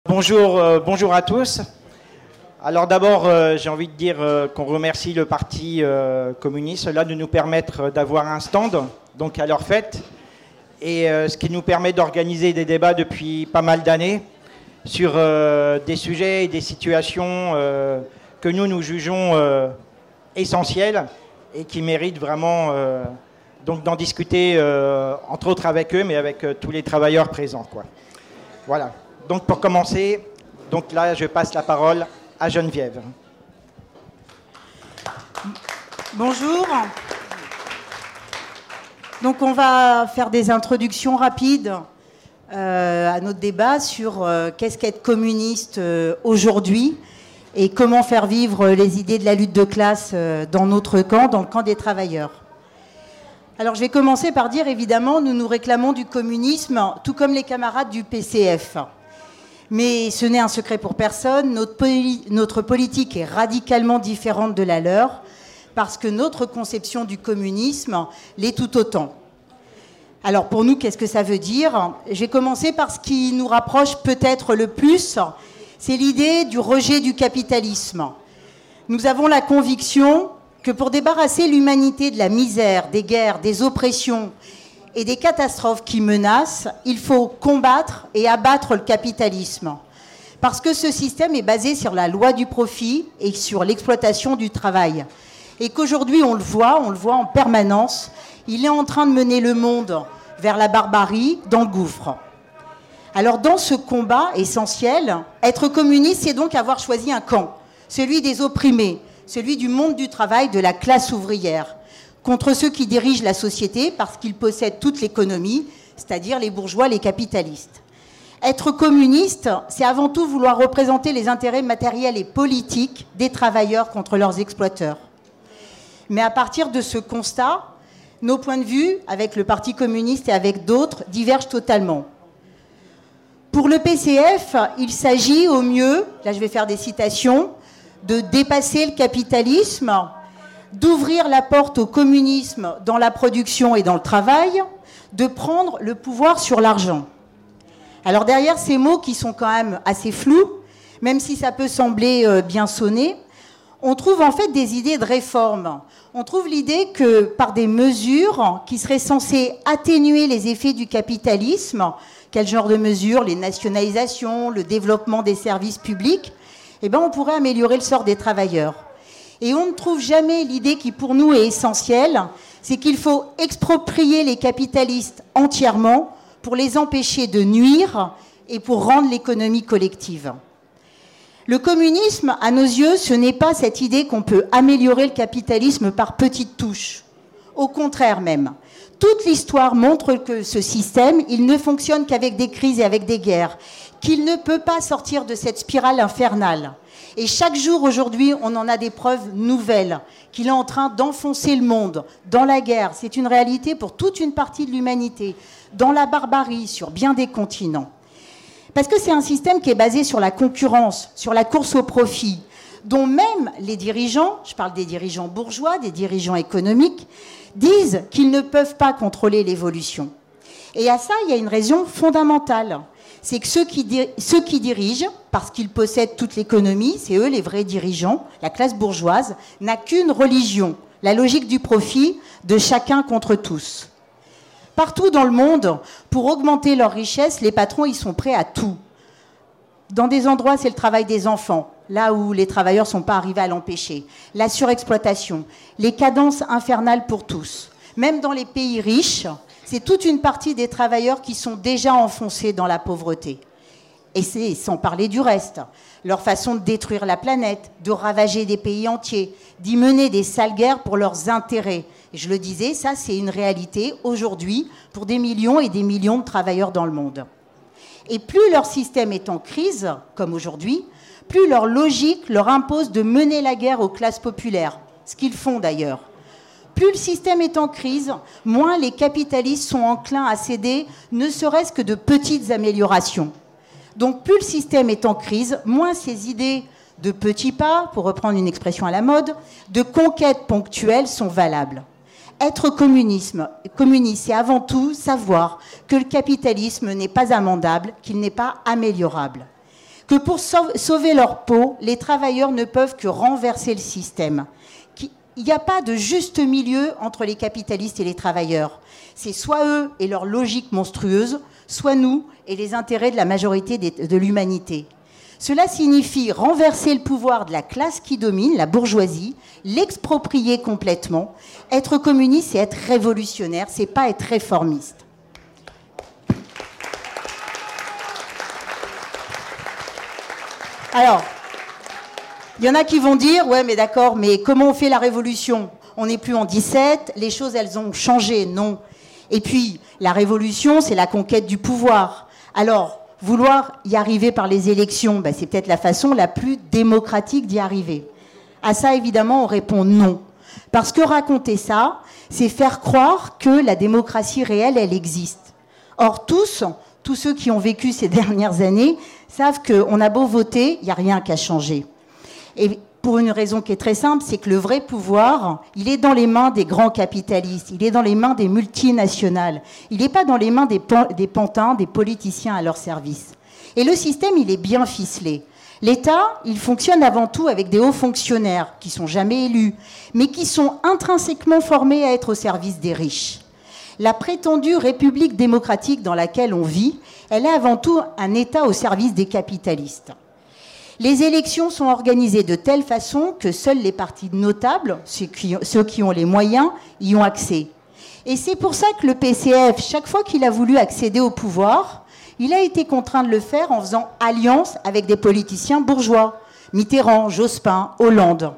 Bonjour à tous. Alors d'abord, j'ai envie de dire qu'on remercie le Parti communiste là, de nous permettre d'avoir un stand donc à leur fête, et ce qui nous permet d'organiser des débats depuis pas mal d'années sur des sujets et des situations que nous jugeons essentielles et qui méritent vraiment donc d'en discuter, entre autres avec eux, mais avec tous les travailleurs présents, quoi. Voilà. Donc pour commencer, donc là je passe la parole à Geneviève. Bonjour. Donc on va faire des introductions rapides à notre débat sur qu'est-ce qu'être communiste aujourd'hui et comment faire vivre les idées de la lutte de classe dans notre camp, dans le camp des travailleurs. Alors je vais commencer par dire, évidemment, nous nous réclamons du communisme, tout comme les camarades du PCF. Mais ce n'est un secret pour personne, notre politique est radicalement différente de la leur, parce que notre conception du communisme l'est tout autant. Alors pour nous, qu'est-ce que ça veut dire ? Je vais commencer par ce qui nous rapproche peut-être le plus, c'est l'idée du rejet du capitalisme. Nous avons la conviction que pour débarrasser l'humanité de la misère, des guerres, des oppressions et des catastrophes qui menacent, il faut combattre et abattre le capitalisme. Parce que ce système est basé sur la loi du profit et sur l'exploitation du travail. Et qu'aujourd'hui, on le voit en permanence, il est en train de mener le monde vers la barbarie, dans le gouffre. Alors dans ce combat essentiel, être communiste, c'est donc avoir choisi un camp, celui des opprimés, celui du monde du travail, de la classe ouvrière, contre ceux qui dirigent la société parce qu'ils possèdent toute l'économie, c'est-à-dire les bourgeois, les capitalistes. Être communiste, c'est avant tout vouloir représenter les intérêts matériels et politiques des travailleurs contre leurs exploiteurs. Mais à partir de ce constat, nos points de vue, avec le Parti communiste et avec d'autres, divergent totalement. Pour le PCF, il s'agit au mieux, là je vais faire des citations, de dépasser le capitalisme, d'ouvrir la porte au communisme dans la production et dans le travail, de prendre le pouvoir sur l'argent. Alors derrière ces mots qui sont quand même assez flous, même si ça peut sembler bien sonner, on trouve en fait des idées de réforme. On trouve l'idée que par des mesures qui seraient censées atténuer les effets du capitalisme, quel genre de mesures ? Les nationalisations, le développement des services publics, eh ben on pourrait améliorer le sort des travailleurs. Et on ne trouve jamais l'idée qui pour nous est essentielle, c'est qu'il faut exproprier les capitalistes entièrement pour les empêcher de nuire et pour rendre l'économie collective. Le communisme, à nos yeux, ce n'est pas cette idée qu'on peut améliorer le capitalisme par petites touches. Au contraire même. Toute l'histoire montre que ce système, il ne fonctionne qu'avec des crises et avec des guerres, qu'il ne peut pas sortir de cette spirale infernale. Et chaque jour, aujourd'hui, on en a des preuves nouvelles, qu'il est en train d'enfoncer le monde dans la guerre. C'est une réalité pour toute une partie de l'humanité, dans la barbarie, sur bien des continents. Parce que c'est un système qui est basé sur la concurrence, sur la course au profit, dont même les dirigeants, je parle des dirigeants bourgeois, des dirigeants économiques, disent qu'ils ne peuvent pas contrôler l'évolution. Et à ça, il y a une raison fondamentale. C'est que ceux qui dirigent, parce qu'ils possèdent toute l'économie, c'est eux les vrais dirigeants, la classe bourgeoise, n'a qu'une religion, la logique du profit de chacun contre tous. Partout dans le monde, pour augmenter leur richesse, les patrons, ils sont prêts à tout. Dans des endroits, c'est le travail des enfants, là où les travailleurs ne sont pas arrivés à l'empêcher. La surexploitation, les cadences infernales pour tous. Même dans les pays riches, c'est toute une partie des travailleurs qui sont déjà enfoncés dans la pauvreté. Et c'est sans parler du reste. Leur façon de détruire la planète, de ravager des pays entiers, d'y mener des sales guerres pour leurs intérêts. Et je le disais, ça c'est une réalité aujourd'hui pour des millions et des millions de travailleurs dans le monde. Et plus leur système est en crise, comme aujourd'hui, plus leur logique leur impose de mener la guerre aux classes populaires, ce qu'ils font d'ailleurs. Plus le système est en crise, moins les capitalistes sont enclins à céder, ne serait-ce que de petites améliorations. Donc plus le système est en crise, moins ces idées de petits pas, pour reprendre une expression à la mode, de conquêtes ponctuelles sont valables. Être communiste, c'est avant tout savoir que le capitalisme n'est pas amendable, qu'il n'est pas améliorable. que pour sauver leur peau, les travailleurs ne peuvent que renverser le système. Il n'y a pas de juste milieu entre les capitalistes et les travailleurs. C'est soit eux et leur logique monstrueuse, soit nous et les intérêts de la majorité de l'humanité. Cela signifie renverser le pouvoir de la classe qui domine, la bourgeoisie, l'exproprier complètement. Être communiste, c'est être révolutionnaire, c'est pas être réformiste. Alors, il y en a qui vont dire, ouais, mais d'accord, mais comment on fait la révolution? On n'est plus en 17, les choses, elles ont changé. Non. Et puis, la révolution, c'est la conquête du pouvoir. Alors, vouloir y arriver par les élections, c'est peut-être la façon la plus démocratique d'y arriver. À ça, évidemment, on répond non. Parce que raconter ça, c'est faire croire que la démocratie réelle, elle existe. Or, tous ceux qui ont vécu ces dernières années savent qu'on a beau voter, il n'y a rien qu'à changer. Et pour une raison qui est très simple, c'est que le vrai pouvoir, il est dans les mains des grands capitalistes, il est dans les mains des multinationales, il n'est pas dans les mains des pantins, des politiciens à leur service. Et le système, il est bien ficelé. L'État, il fonctionne avant tout avec des hauts fonctionnaires qui ne sont jamais élus, mais qui sont intrinsèquement formés à être au service des riches. La prétendue république démocratique dans laquelle on vit, elle est avant tout un État au service des capitalistes. Les élections sont organisées de telle façon que seuls les partis notables, ceux qui ont les moyens, y ont accès. Et c'est pour ça que le PCF, chaque fois qu'il a voulu accéder au pouvoir, il a été contraint de le faire en faisant alliance avec des politiciens bourgeois, Mitterrand, Jospin, Hollande,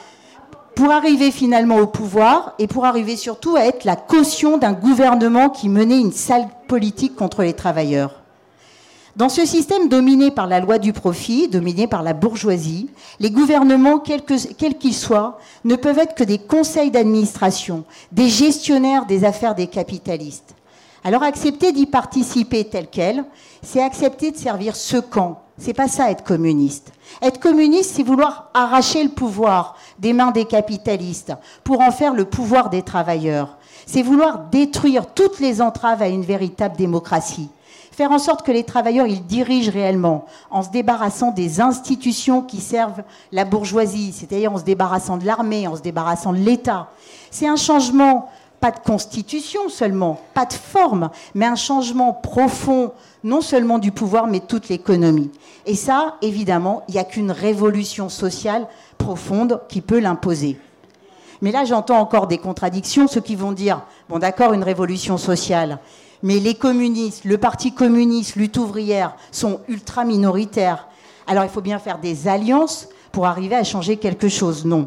pour arriver finalement au pouvoir et pour arriver surtout à être la caution d'un gouvernement qui menait une sale politique contre les travailleurs. Dans ce système dominé par la loi du profit, dominé par la bourgeoisie, les gouvernements, quels qu'ils soient, ne peuvent être que des conseils d'administration, des gestionnaires des affaires des capitalistes. Alors accepter d'y participer tel quel, c'est accepter de servir ce camp. C'est pas ça être communiste. Être communiste, c'est vouloir arracher le pouvoir des mains des capitalistes pour en faire le pouvoir des travailleurs. C'est vouloir détruire toutes les entraves à une véritable démocratie. Faire en sorte que les travailleurs, ils dirigent réellement, en se débarrassant des institutions qui servent la bourgeoisie, c'est-à-dire en se débarrassant de l'armée, en se débarrassant de l'État. C'est un changement, pas de constitution seulement, pas de forme, mais un changement profond, non seulement du pouvoir, mais de toute l'économie. Et ça, évidemment, il n'y a qu'une révolution sociale profonde qui peut l'imposer. Mais là, j'entends encore des contradictions, ceux qui vont dire, bon d'accord, une révolution sociale, mais les communistes, le Parti communiste, lutte ouvrière, sont ultra minoritaires. Alors il faut bien faire des alliances pour arriver à changer quelque chose. Non.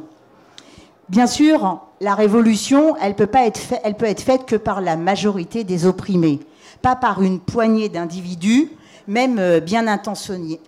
Bien sûr, la révolution, elle peut être faite que par la majorité des opprimés, pas par une poignée d'individus, même bien intentionnés.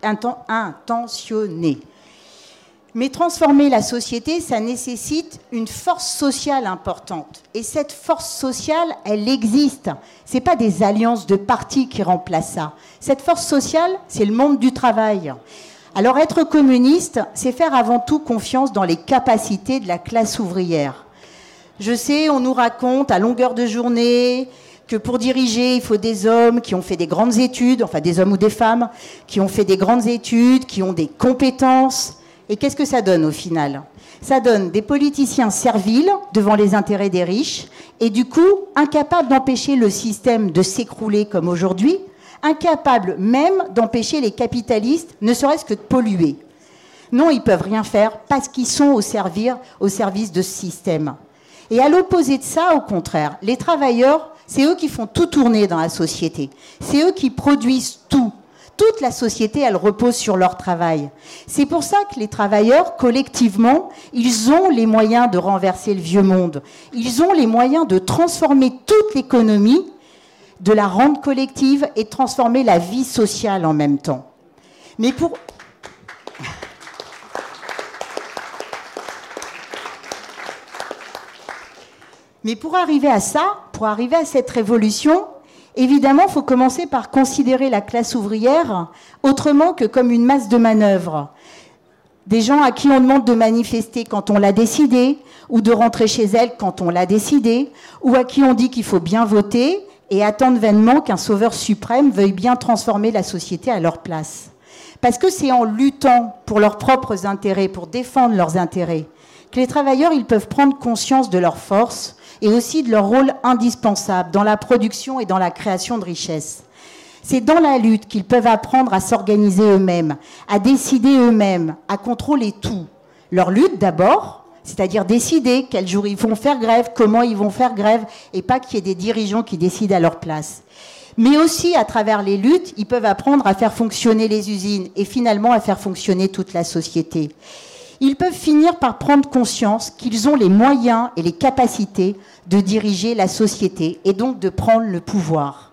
Mais transformer la société, ça nécessite une force sociale importante. Et cette force sociale, elle existe. Ce n'est pas des alliances de partis qui remplacent ça. Cette force sociale, c'est le monde du travail. Alors être communiste, c'est faire avant tout confiance dans les capacités de la classe ouvrière. Je sais, on nous raconte à longueur de journée que pour diriger, il faut des hommes qui ont fait des grandes études, enfin des hommes ou des femmes, qui ont fait des grandes études, qui ont des compétences. Et qu'est-ce que ça donne au final? Ça donne des politiciens serviles devant les intérêts des riches et du coup incapables d'empêcher le système de s'écrouler comme aujourd'hui, incapables même d'empêcher les capitalistes, ne serait-ce que de polluer. Non, ils ne peuvent rien faire parce qu'ils sont au service de ce système. Et à l'opposé de ça, au contraire, les travailleurs, c'est eux qui font tout tourner dans la société. C'est eux qui produisent tout. Toute la société, elle repose sur leur travail. C'est pour ça que les travailleurs, collectivement, ils ont les moyens de renverser le vieux monde. Ils ont les moyens de transformer toute l'économie, de la rendre collective et de transformer la vie sociale en même temps. Mais pour arriver à ça, pour arriver à cette révolution, évidemment, il faut commencer par considérer la classe ouvrière autrement que comme une masse de manœuvre. Des gens à qui on demande de manifester quand on l'a décidé, ou de rentrer chez elle quand on l'a décidé, ou à qui on dit qu'il faut bien voter et attendre vainement qu'un sauveur suprême veuille bien transformer la société à leur place. Parce que c'est en luttant pour leurs propres intérêts, pour défendre leurs intérêts, que les travailleurs ils peuvent prendre conscience de leurs forces et aussi de leur rôle indispensable dans la production et dans la création de richesses. C'est dans la lutte qu'ils peuvent apprendre à s'organiser eux-mêmes, à décider eux-mêmes, à contrôler tout. Leur lutte d'abord, c'est-à-dire décider quel jour ils vont faire grève, comment ils vont faire grève, et pas qu'il y ait des dirigeants qui décident à leur place. Mais aussi, à travers les luttes, ils peuvent apprendre à faire fonctionner les usines et finalement à faire fonctionner toute la société. Ils peuvent finir par prendre conscience qu'ils ont les moyens et les capacités de diriger la société et donc de prendre le pouvoir.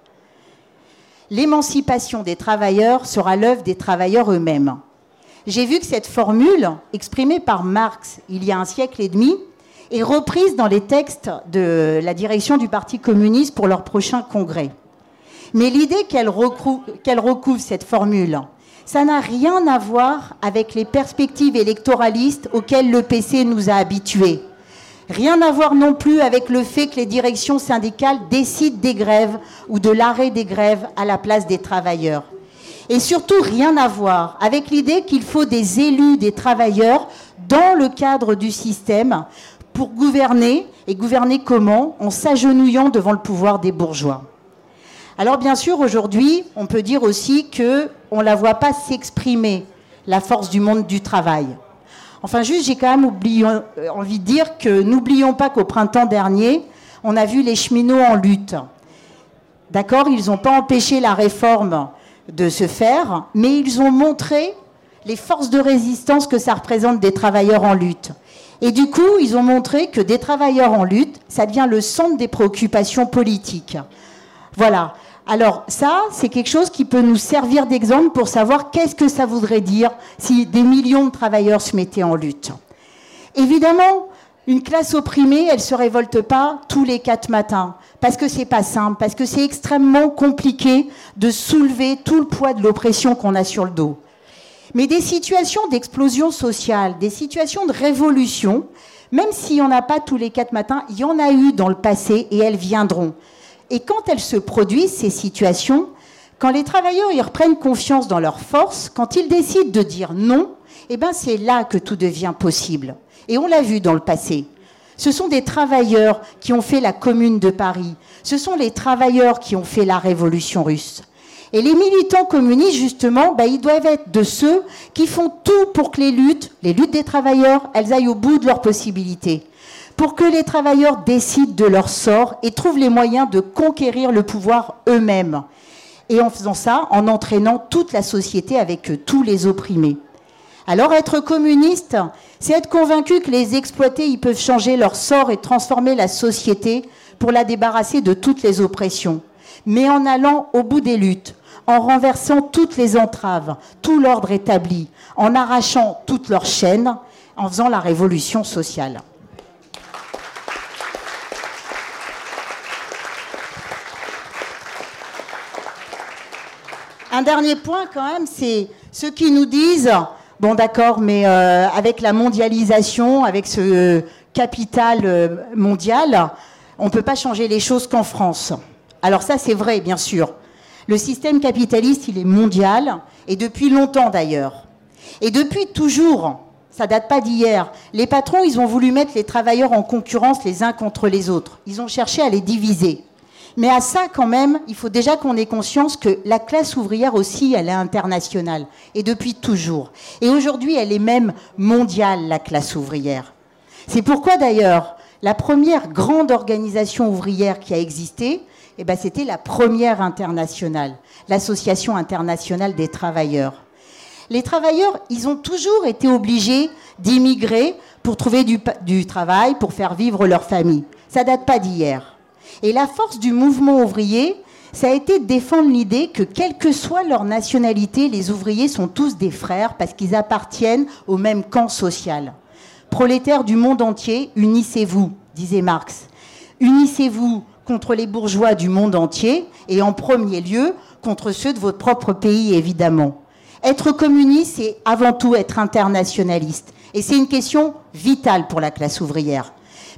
L'émancipation des travailleurs sera l'œuvre des travailleurs eux-mêmes. J'ai vu que cette formule, exprimée par Marx il y a un siècle et demi, est reprise dans les textes de la direction du Parti communiste pour leur prochain congrès. Mais l'idée qu'elle recouvre cette formule, ça n'a rien à voir avec les perspectives électoralistes auxquelles le PC nous a habitués. Rien à voir non plus avec le fait que les directions syndicales décident des grèves ou de l'arrêt des grèves à la place des travailleurs. Et surtout, rien à voir avec l'idée qu'il faut des élus des travailleurs dans le cadre du système pour gouverner, et gouverner comment? En s'agenouillant devant le pouvoir des bourgeois. Alors bien sûr, aujourd'hui, on peut dire aussi qu'on ne la voit pas s'exprimer, la force du monde du travail. Enfin, juste, j'ai quand même envie de dire que n'oublions pas qu'au printemps dernier, on a vu les cheminots en lutte. D'accord, ils n'ont pas empêché la réforme de se faire, mais ils ont montré les forces de résistance que ça représente des travailleurs en lutte. Et du coup, ils ont montré que des travailleurs en lutte, ça devient le centre des préoccupations politiques. Voilà. Alors ça, c'est quelque chose qui peut nous servir d'exemple pour savoir qu'est-ce que ça voudrait dire si des millions de travailleurs se mettaient en lutte. Évidemment, une classe opprimée, elle ne se révolte pas tous les 4 matins, parce que c'est pas simple, parce que c'est extrêmement compliqué de soulever tout le poids de l'oppression qu'on a sur le dos. Mais des situations d'explosion sociale, des situations de révolution, même s'il n'y en a pas tous les 4 matins, il y en a eu dans le passé et elles viendront. Et quand elles se produisent, ces situations, quand les travailleurs y reprennent confiance dans leurs forces, quand ils décident de dire non, eh ben c'est là que tout devient possible. Et on l'a vu dans le passé. Ce sont des travailleurs qui ont fait la Commune de Paris. Ce sont les travailleurs qui ont fait la Révolution russe. Et les militants communistes, justement, ils doivent être de ceux qui font tout pour que les luttes des travailleurs, elles aillent au bout de leurs possibilités. Pour que les travailleurs décident de leur sort et trouvent les moyens de conquérir le pouvoir eux-mêmes. Et en faisant ça, en entraînant toute la société avec tous les opprimés. Alors être communiste, c'est être convaincu que les exploités, ils peuvent changer leur sort et transformer la société pour la débarrasser de toutes les oppressions. Mais en allant au bout des luttes, en renversant toutes les entraves, tout l'ordre établi, en arrachant toutes leurs chaînes, en faisant la révolution sociale. Un dernier point quand même, c'est ceux qui nous disent, bon d'accord, mais avec la mondialisation, avec ce capital mondial, on ne peut pas changer les choses qu'en France. Alors ça c'est vrai bien sûr. Le système capitaliste il est mondial, et depuis longtemps d'ailleurs. Et depuis toujours, ça date pas d'hier, les patrons ils ont voulu mettre les travailleurs en concurrence les uns contre les autres. Ils ont cherché à les diviser. Mais à ça, quand même, il faut déjà qu'on ait conscience que la classe ouvrière aussi, elle est internationale. Et depuis toujours. Et aujourd'hui, elle est même mondiale, la classe ouvrière. C'est pourquoi, d'ailleurs, la première grande organisation ouvrière qui a existé, c'était la première internationale, l'Association internationale des travailleurs. Les travailleurs, ils ont toujours été obligés d'immigrer pour trouver du travail, pour faire vivre leur famille. Ça date pas d'hier. Et la force du mouvement ouvrier, ça a été de défendre l'idée que, quelle que soit leur nationalité, les ouvriers sont tous des frères parce qu'ils appartiennent au même camp social. Prolétaires du monde entier, unissez-vous, disait Marx. Unissez-vous contre les bourgeois du monde entier et en premier lieu contre ceux de votre propre pays, évidemment. Être communiste, c'est avant tout être internationaliste. Et c'est une question vitale pour la classe ouvrière.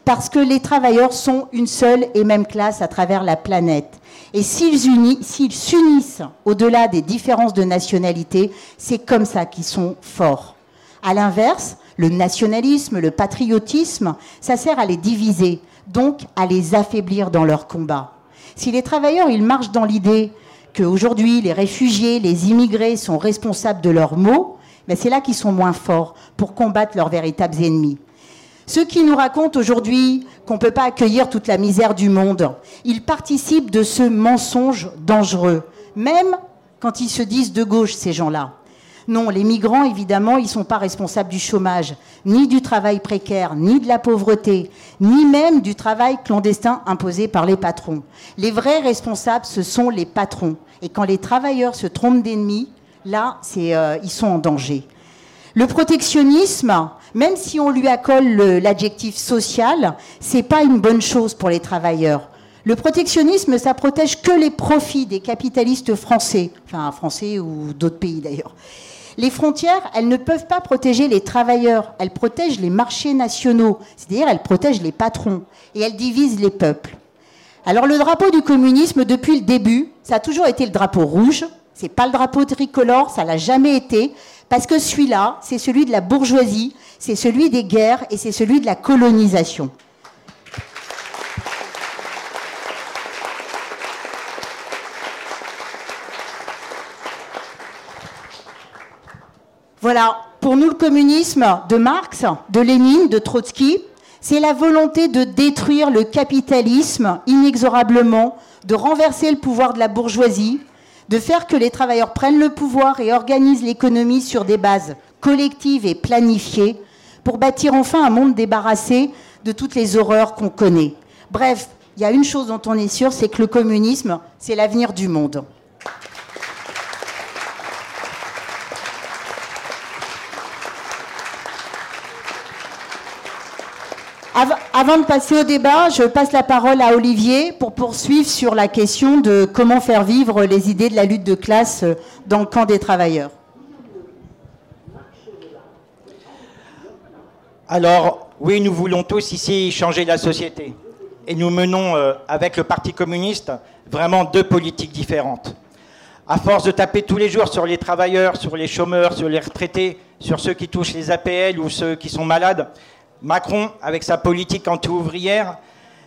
parce que les travailleurs sont une seule et même classe à travers la planète. Et s'ils s'unissent au-delà des différences de nationalité, c'est comme ça qu'ils sont forts. À l'inverse, le nationalisme, le patriotisme, ça sert à les diviser, donc à les affaiblir dans leur combat. Si les travailleurs, ils marchent dans l'idée qu'aujourd'hui, les réfugiés, les immigrés sont responsables de leurs maux, ben c'est là qu'ils sont moins forts pour combattre leurs véritables ennemis. Ceux qui nous racontent aujourd'hui qu'on ne peut pas accueillir toute la misère du monde, ils participent de ce mensonge dangereux, même quand ils se disent de gauche, ces gens-là. Non, les migrants, évidemment, ils ne sont pas responsables du chômage, ni du travail précaire, ni de la pauvreté, ni même du travail clandestin imposé par les patrons. Les vrais responsables, ce sont les patrons. Et quand les travailleurs se trompent d'ennemis, là, ils sont en danger. Le protectionnisme, même si on lui accole l'adjectif social, c'est pas une bonne chose pour les travailleurs. Le protectionnisme, ça protège que les profits des capitalistes français, enfin français ou d'autres pays d'ailleurs. Les frontières, elles ne peuvent pas protéger les travailleurs, elles protègent les marchés nationaux, c'est-à-dire elles protègent les patrons et elles divisent les peuples. Alors le drapeau du communisme, depuis le début, ça a toujours été le drapeau rouge, c'est pas le drapeau tricolore, ça l'a jamais été, parce que celui-là, c'est celui de la bourgeoisie, c'est celui des guerres et c'est celui de la colonisation. Voilà, pour nous le communisme de Marx, de Lénine, de Trotsky, c'est la volonté de détruire le capitalisme inexorablement, de renverser le pouvoir de la bourgeoisie, de faire que les travailleurs prennent le pouvoir et organisent l'économie sur des bases collectives et planifiées pour bâtir enfin un monde débarrassé de toutes les horreurs qu'on connaît. Bref, il y a une chose dont on est sûr, c'est que le communisme, c'est l'avenir du monde. Avant de passer au débat, je passe la parole à Olivier pour poursuivre sur la question de comment faire vivre les idées de la lutte de classe dans le camp des travailleurs. Alors, oui, nous voulons tous ici changer la société. Et nous menons, avec le Parti communiste, vraiment deux politiques différentes. À force de taper tous les jours sur les travailleurs, sur les chômeurs, sur les retraités, sur ceux qui touchent les APL ou ceux qui sont malades, Macron, avec sa politique anti-ouvrière,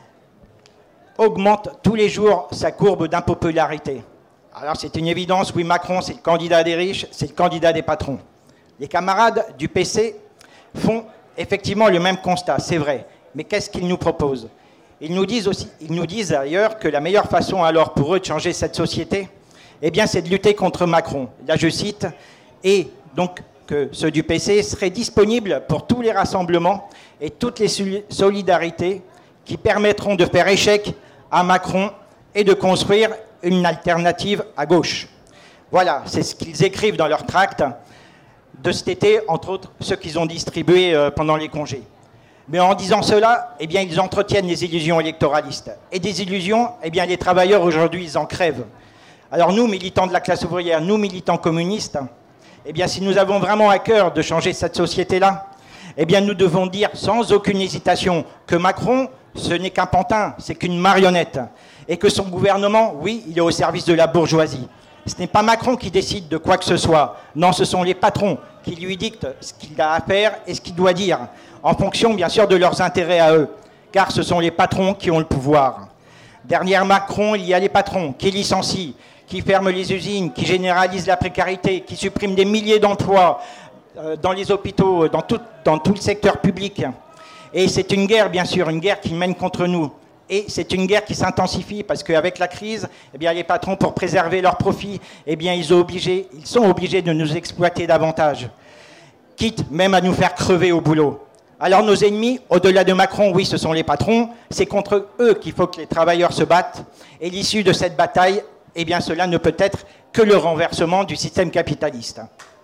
augmente tous les jours sa courbe d'impopularité. Alors c'est une évidence, oui, Macron, c'est le candidat des riches, c'est le candidat des patrons. Les camarades du PC font effectivement le même constat, c'est vrai. Mais qu'est-ce qu'ils nous proposent ? Ils nous disent d'ailleurs que la meilleure façon alors pour eux de changer cette société, eh bien c'est de lutter contre Macron. Là je cite, et donc que ceux du PC seraient disponibles pour tous les rassemblements et toutes les solidarités qui permettront de faire échec à Macron et de construire une alternative à gauche. Voilà, c'est ce qu'ils écrivent dans leur tract de cet été, entre autres ceux qu'ils ont distribués pendant les congés. Mais en disant cela, eh bien, ils entretiennent les illusions électoralistes. Et des illusions, eh bien, les travailleurs aujourd'hui, ils en crèvent. Alors nous, militants de la classe ouvrière, nous, militants communistes, eh bien, si nous avons vraiment à cœur de changer cette société-là, eh bien, nous devons dire sans aucune hésitation que Macron, ce n'est qu'un pantin, c'est qu'une marionnette. Et que son gouvernement, oui, il est au service de la bourgeoisie. Ce n'est pas Macron qui décide de quoi que ce soit. Non, ce sont les patrons qui lui dictent ce qu'il a à faire et ce qu'il doit dire, en fonction, bien sûr, de leurs intérêts à eux. Car ce sont les patrons qui ont le pouvoir. Derrière Macron, il y a les patrons qui licencient, qui ferment les usines, qui généralisent la précarité, qui suppriment des milliers d'emplois dans les hôpitaux, dans tout le secteur public. Et c'est une guerre, bien sûr, une guerre qu'ils mènent contre nous. Et c'est une guerre qui s'intensifie parce qu'avec la crise, eh bien, les patrons, pour préserver leurs profits, eh bien, ils sont obligés de nous exploiter davantage, quitte même à nous faire crever au boulot. Alors nos ennemis, au-delà de Macron, oui, ce sont les patrons, c'est contre eux qu'il faut que les travailleurs se battent. Et l'issue de cette bataille, eh bien, cela ne peut être que le renversement du système capitaliste.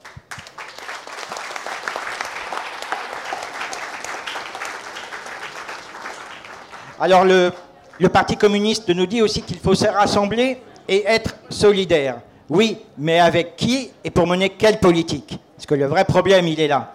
Alors le Parti communiste nous dit aussi qu'il faut se rassembler et être solidaire. Oui, mais avec qui et pour mener quelle politique ? Parce que le vrai problème, il est là.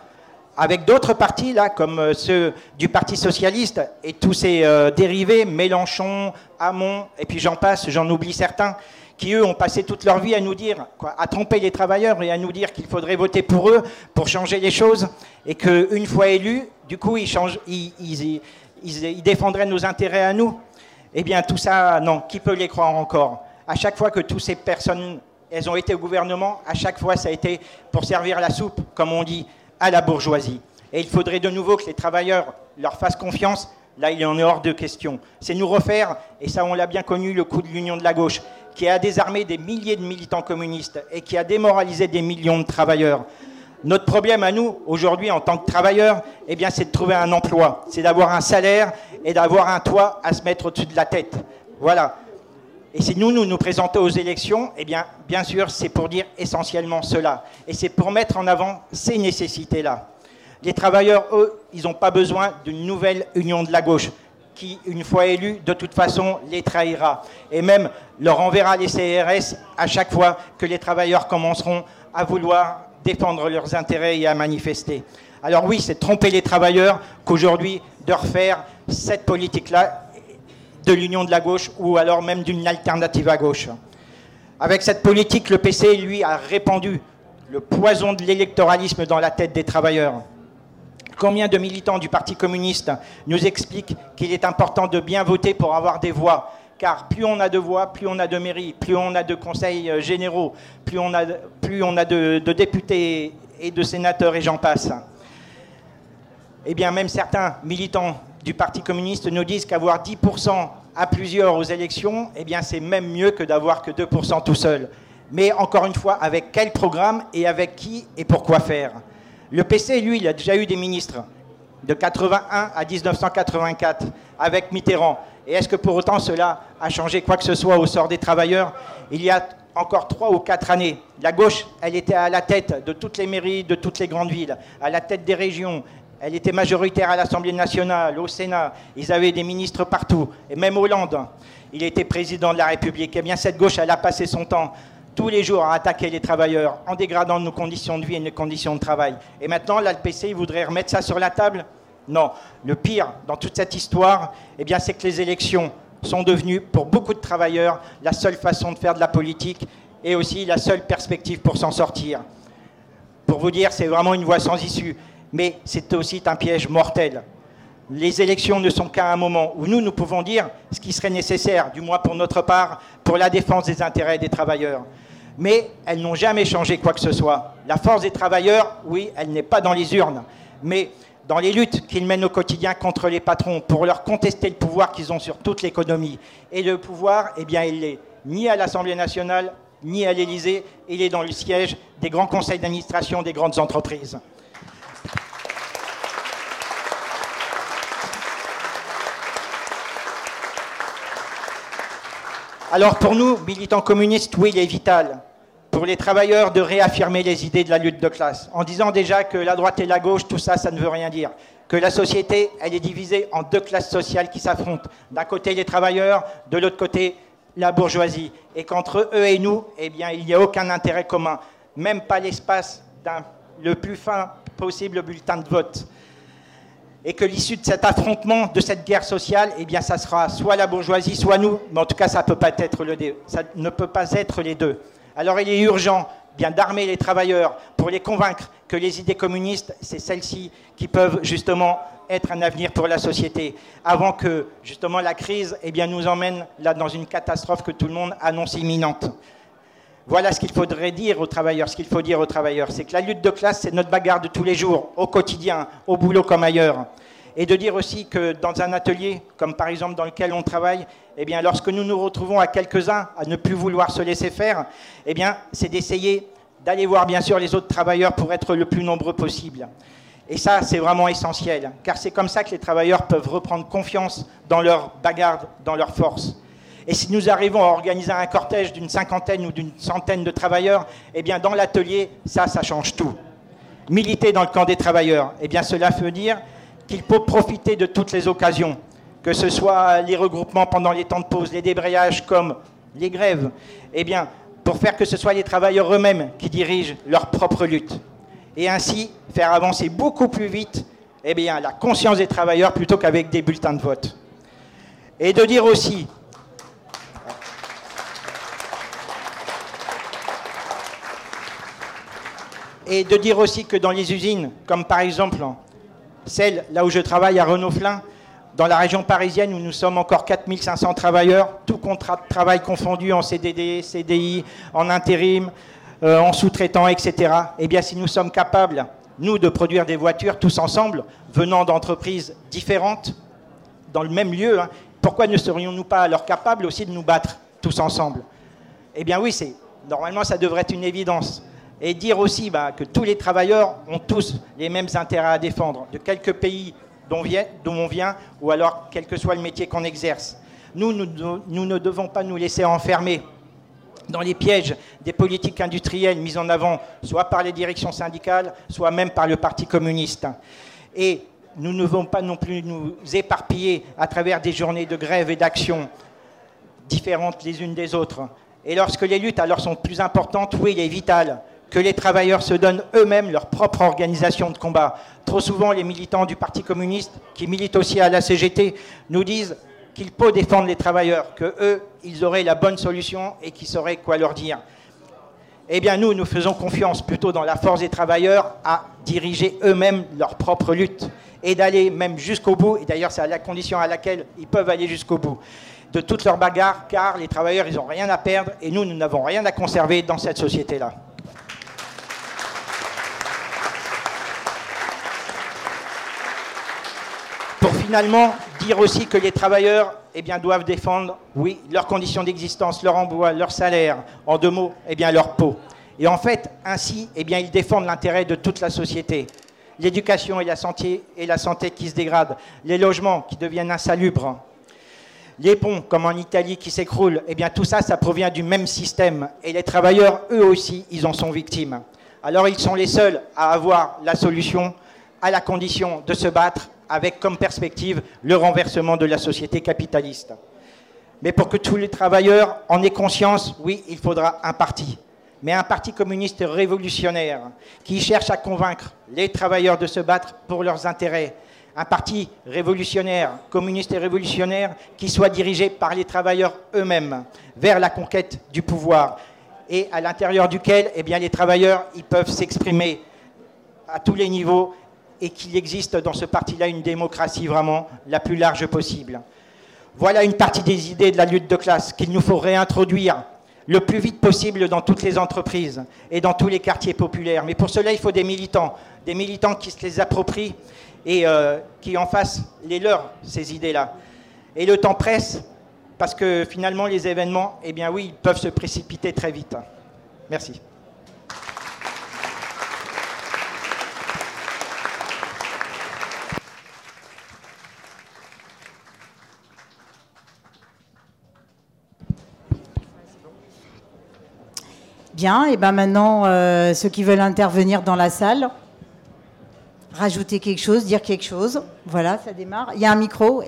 avec d'autres partis, là, comme ceux du Parti Socialiste et tous ces dérivés, Mélenchon, Hamon, et puis j'en passe, j'en oublie certains, qui eux ont passé toute leur vie à nous dire, à tromper les travailleurs et à nous dire qu'il faudrait voter pour eux, pour changer les choses, et qu'une fois élus, du coup, ils défendraient nos intérêts à nous. Eh bien, tout ça, non, qui peut les croire encore? À chaque fois que toutes ces personnes, elles ont été au gouvernement, à chaque fois, ça a été pour servir la soupe, comme on dit, à la bourgeoisie. Et il faudrait de nouveau que les travailleurs leur fassent confiance. Là, il en est hors de question. C'est nous refaire, et ça, on l'a bien connu, le coup de l'Union de la gauche, qui a désarmé des milliers de militants communistes et qui a démoralisé des millions de travailleurs. Notre problème à nous, aujourd'hui, en tant que travailleurs, eh bien, c'est de trouver un emploi, c'est d'avoir un salaire et d'avoir un toit à se mettre au-dessus de la tête. Voilà. Et si nous présentons aux élections, eh bien sûr, c'est pour dire essentiellement cela. Et c'est pour mettre en avant ces nécessités-là. Les travailleurs, eux, ils n'ont pas besoin d'une nouvelle union de la gauche qui, une fois élue, de toute façon, les trahira. Et même leur enverra les CRS à chaque fois que les travailleurs commenceront à vouloir défendre leurs intérêts et à manifester. Alors oui, c'est tromper les travailleurs qu'aujourd'hui de refaire cette politique-là de l'union de la gauche ou alors même d'une alternative à gauche. Avec cette politique, le PC, lui, a répandu le poison de l'électoralisme dans la tête des travailleurs. Combien de militants du Parti communiste nous expliquent qu'il est important de bien voter pour avoir des voix? Car plus on a de voix, plus on a de mairies, plus on a de conseils généraux, plus on a de députés et de sénateurs et j'en passe. Eh bien, même certains militants du Parti communiste nous disent qu'avoir 10% à plusieurs aux élections, eh bien, c'est même mieux que d'avoir que 2% tout seul. Mais encore une fois, avec quel programme et avec qui et pourquoi faire? Le PC, lui, il a déjà eu des ministres de 81 à 1984 avec Mitterrand. Et est-ce que pour autant cela a changé quoi que ce soit au sort des travailleurs? Il y a encore 3 ou 4 années, la gauche, elle était à la tête de toutes les mairies, de toutes les grandes villes, à la tête des régions. Elle était majoritaire à l'Assemblée nationale, au Sénat. Ils avaient des ministres partout. Et même Hollande, il était président de la République. Eh bien, cette gauche, elle a passé son temps tous les jours à attaquer les travailleurs en dégradant nos conditions de vie et nos conditions de travail. Et maintenant, là, le PC, il voudrait remettre ça sur la table? Non. Le pire dans toute cette histoire, eh bien, c'est que les élections sont devenues, pour beaucoup de travailleurs, la seule façon de faire de la politique et aussi la seule perspective pour s'en sortir. Pour vous dire, c'est vraiment une voie sans issue. Mais c'est aussi un piège mortel. Les élections ne sont qu'à un moment où nous pouvons dire ce qui serait nécessaire, du moins pour notre part, pour la défense des intérêts des travailleurs. Mais elles n'ont jamais changé quoi que ce soit. La force des travailleurs, oui, elle n'est pas dans les urnes, mais dans les luttes qu'ils mènent au quotidien contre les patrons pour leur contester le pouvoir qu'ils ont sur toute l'économie. Et le pouvoir, eh bien, il n'est ni à l'Assemblée nationale, ni à l'Élysée, il est dans le siège des grands conseils d'administration des grandes entreprises. Alors pour nous, militants communistes, oui, il est vital pour les travailleurs de réaffirmer les idées de la lutte de classe, en disant déjà que la droite et la gauche, tout ça, ça ne veut rien dire. Que la société, elle est divisée en 2 classes sociales qui s'affrontent. D'un côté les travailleurs, de l'autre côté la bourgeoisie. Et qu'entre eux et nous, eh bien, il n'y a aucun intérêt commun. Même pas l'espace le plus fin possible bulletin de vote. Et que l'issue de cet affrontement, de cette guerre sociale, eh bien, ça sera soit la bourgeoisie, soit nous. Mais en tout cas, ça ne peut pas être les deux. Alors, il est urgent bien d'armer les travailleurs pour les convaincre que les idées communistes, c'est celles-ci qui peuvent justement être un avenir pour la société, avant que justement la crise, eh bien, nous emmène là dans une catastrophe que tout le monde annonce imminente. Voilà ce qu'il faudrait dire aux travailleurs. Ce qu'il faut dire aux travailleurs, c'est que la lutte de classe, c'est notre bagarre de tous les jours, au quotidien, au boulot comme ailleurs. Et de dire aussi que dans un atelier, comme par exemple dans lequel on travaille, eh bien, lorsque nous nous retrouvons à quelques-uns à ne plus vouloir se laisser faire, eh bien, c'est d'essayer d'aller voir bien sûr les autres travailleurs pour être le plus nombreux possible. Et ça, c'est vraiment essentiel, car c'est comme ça que les travailleurs peuvent reprendre confiance dans leur bagarre, dans leur force. Et si nous arrivons à organiser un cortège d'une 50aine ou d'une 100aine de travailleurs, eh bien dans l'atelier, ça change tout. Militer dans le camp des travailleurs, eh bien cela veut dire qu'il faut profiter de toutes les occasions, que ce soit les regroupements pendant les temps de pause, les débrayages comme les grèves, eh bien pour faire que ce soit les travailleurs eux-mêmes qui dirigent leur propre lutte. et ainsi faire avancer beaucoup plus vite la conscience des travailleurs plutôt qu'avec des bulletins de vote. Et de dire aussi que dans les usines, comme par exemple celle là où je travaille à Renault-Flin, dans la région parisienne où nous sommes encore 4500 travailleurs, tout contrat de travail confondu en CDD, CDI, en intérim, en sous-traitant, etc. Eh bien, si nous sommes capables, nous, de produire des voitures tous ensemble, venant d'entreprises différentes, dans le même lieu, pourquoi ne serions-nous pas alors capables aussi de nous battre tous ensemble? Eh bien oui, normalement, ça devrait être une évidence. Et dire aussi que tous les travailleurs ont tous les mêmes intérêts à défendre, de quelques pays d'où on vient, ou alors quel que soit le métier qu'on exerce. Nous ne devons pas nous laisser enfermer dans les pièges des politiques industrielles mises en avant, soit par les directions syndicales, soit même par le Parti communiste. Et nous ne devons pas non plus nous éparpiller à travers des journées de grève et d'action différentes les unes des autres. Et lorsque les luttes alors sont plus importantes, oui, il est vital que les travailleurs se donnent eux-mêmes leur propre organisation de combat. Trop souvent, les militants du Parti communiste, qui militent aussi à la CGT, nous disent qu'il faut défendre les travailleurs, qu'eux, ils auraient la bonne solution et qu'ils sauraient quoi leur dire. Eh bien, nous faisons confiance plutôt dans la force des travailleurs à diriger eux-mêmes leur propre lutte et d'aller même jusqu'au bout. Et d'ailleurs, c'est à la condition à laquelle ils peuvent aller jusqu'au bout de toute leur bagarre, car les travailleurs, ils n'ont rien à perdre et nous n'avons rien à conserver dans cette société-là. Pour finalement dire aussi que les travailleurs doivent défendre, oui, leurs conditions d'existence, leur emploi, leur salaire, en deux mots, leur peau. Et en fait, ainsi, ils défendent l'intérêt de toute la société. L'éducation et la santé qui se dégradent, les logements qui deviennent insalubres, les ponts, comme en Italie, qui s'écroulent, tout ça, ça provient du même système. Et les travailleurs, eux aussi, ils en sont victimes. Alors, ils sont les seuls à avoir la solution, à la condition de se battre, avec comme perspective le renversement de la société capitaliste. Mais pour que tous les travailleurs en aient conscience, oui, il faudra un parti. Mais un parti communiste révolutionnaire qui cherche à convaincre les travailleurs de se battre pour leurs intérêts. Un parti révolutionnaire, communiste et révolutionnaire, qui soit dirigé par les travailleurs eux-mêmes vers la conquête du pouvoir et à l'intérieur duquel les travailleurs ils peuvent s'exprimer à tous les niveaux et qu'il existe dans ce parti-là une démocratie vraiment la plus large possible. Voilà une partie des idées de la lutte de classe qu'il nous faut réintroduire le plus vite possible dans toutes les entreprises et dans tous les quartiers populaires. Mais pour cela, il faut des militants qui se les approprient et qui en fassent les leurs, ces idées-là. Et le temps presse parce que finalement, les événements, oui, ils peuvent se précipiter très vite. Merci. Bien, et maintenant, ceux qui veulent intervenir dans la salle, rajouter quelque chose, dire quelque chose. Voilà, ça démarre. Il y a un micro.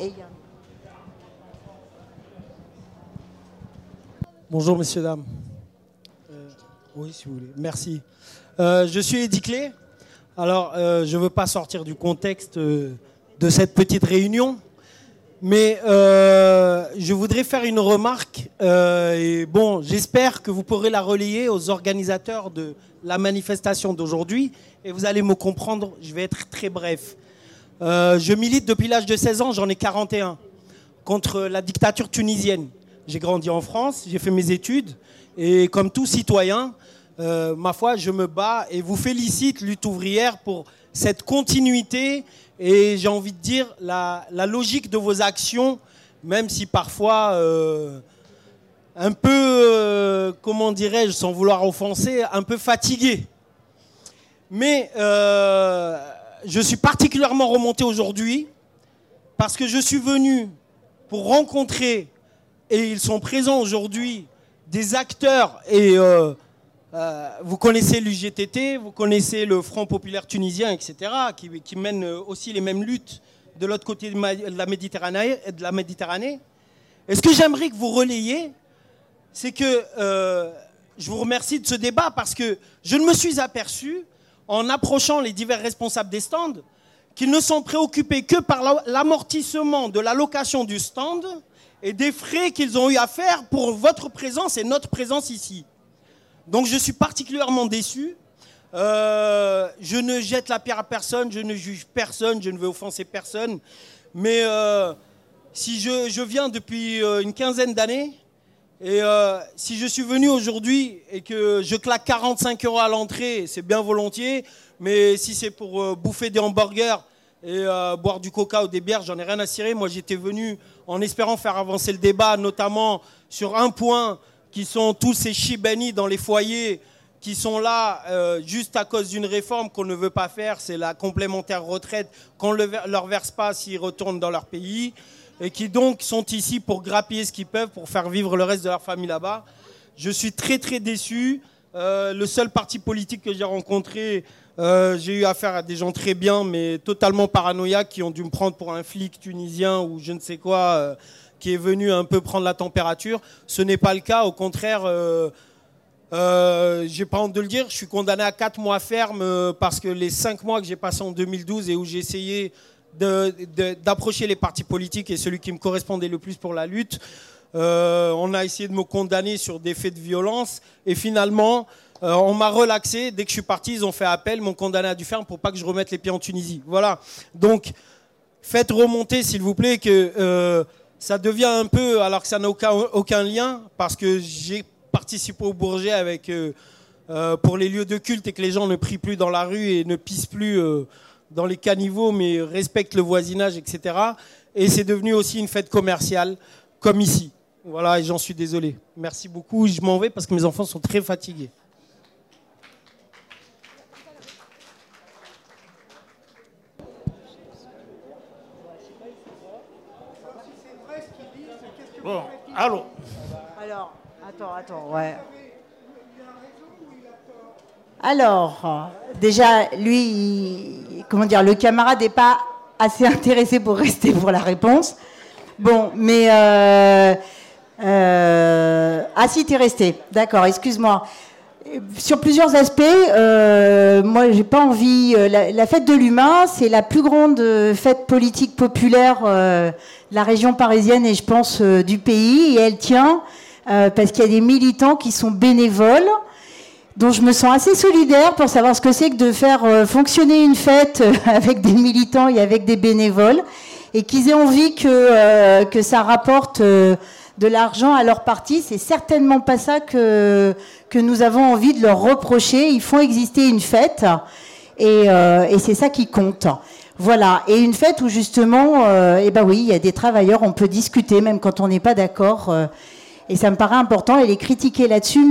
Bonjour, messieurs, dames. Oui, si vous voulez. Merci. Je suis Eddy Clé. Alors, je ne veux pas sortir du contexte de cette petite réunion, mais je voudrais faire une remarque. Et bon, j'espère que vous pourrez la relayer aux organisateurs de la manifestation d'aujourd'hui. Et vous allez me comprendre, je vais être très bref. Je milite depuis l'âge de 16 ans, j'en ai 41, contre la dictature tunisienne. J'ai grandi en France, j'ai fait mes études. Et comme tout citoyen, ma foi, je me bats et vous félicite, lutte ouvrière, pour cette continuité et j'ai envie de dire la logique de vos actions, même si parfois un peu, comment dirais-je, sans vouloir offenser, un peu fatigué. Mais je suis particulièrement remonté aujourd'hui parce que je suis venu pour rencontrer, et ils sont présents aujourd'hui, des acteurs et... vous connaissez l'UGTT, vous connaissez le Front populaire tunisien, etc., qui mènent aussi les mêmes luttes de l'autre côté de la Méditerranée. Et ce que j'aimerais que vous relayiez, c'est que je vous remercie de ce débat parce que je ne me suis aperçu en approchant les divers responsables des stands, qu'ils ne sont préoccupés que par l'amortissement de la location du stand et des frais qu'ils ont eu à faire pour votre présence et notre présence ici. Donc je suis particulièrement déçu. Je ne jette la pierre à personne, je ne juge personne, je ne veux offenser personne. Mais si je viens depuis une quinzaine d'années, et si je suis venu aujourd'hui et que je claque 45 € à l'entrée, c'est bien volontiers. Mais si c'est pour bouffer des hamburgers et boire du coca ou des bières, j'en ai rien à cirer. Moi, j'étais venu en espérant faire avancer le débat, notamment sur un point qui sont tous ces shibani dans les foyers qui sont là juste à cause d'une réforme qu'on ne veut pas faire, c'est la complémentaire retraite qu'on ne leur verse pas s'ils retournent dans leur pays, et qui donc sont ici pour grappiller ce qu'ils peuvent, pour faire vivre le reste de leur famille là-bas. Je suis très très déçu. Le seul parti politique que j'ai rencontré, j'ai eu affaire à des gens très bien, mais totalement paranoïaques, qui ont dû me prendre pour un flic tunisien ou je ne sais quoi, qui est venu un peu prendre la température. Ce n'est pas le cas, au contraire... j'ai pas honte de le dire, je suis condamné à 4 mois ferme parce que les 5 mois que j'ai passés en 2012 et où j'ai essayé d'approcher les partis politiques et celui qui me correspondait le plus pour la lutte, on a essayé de me condamner sur des faits de violence et finalement on m'a relaxé. Dès que je suis parti, ils ont fait appel, m'ont condamné à du ferme pour pas que je remette les pieds en Tunisie. Voilà, donc faites remonter s'il vous plaît que ça devient un peu, alors que ça n'a aucun lien, parce que j'ai participé au Bourget avec, pour les lieux de culte et que les gens ne prient plus dans la rue et ne pissent plus dans les caniveaux mais respectent le voisinage, etc. Et c'est devenu aussi une fête commerciale comme ici. Voilà, et j'en suis désolé. Merci beaucoup, je m'en vais parce que mes enfants sont très fatigués. Bon, allô. Alors, attends, ouais. Alors, déjà, lui, comment dire, le camarade n'est pas assez intéressé pour rester pour la réponse. Bon, mais... ah si, t'es resté. D'accord, excuse-moi. Sur plusieurs aspects, moi, j'ai pas envie... la fête de l'humain, c'est la plus grande fête politique populaire de la région parisienne et je pense du pays. Et elle tient... parce qu'il y a des militants qui sont bénévoles, dont je me sens assez solidaire pour savoir ce que c'est que de faire fonctionner une fête avec des militants et avec des bénévoles, et qu'ils aient envie que ça rapporte de l'argent à leur parti. C'est certainement pas ça que nous avons envie de leur reprocher. Ils font exister une fête, et c'est ça qui compte. Voilà, et une fête où justement, eh ben oui, il y a des travailleurs, on peut discuter, même quand on n'est pas d'accord... Et ça me paraît important, et les critiquer là-dessus,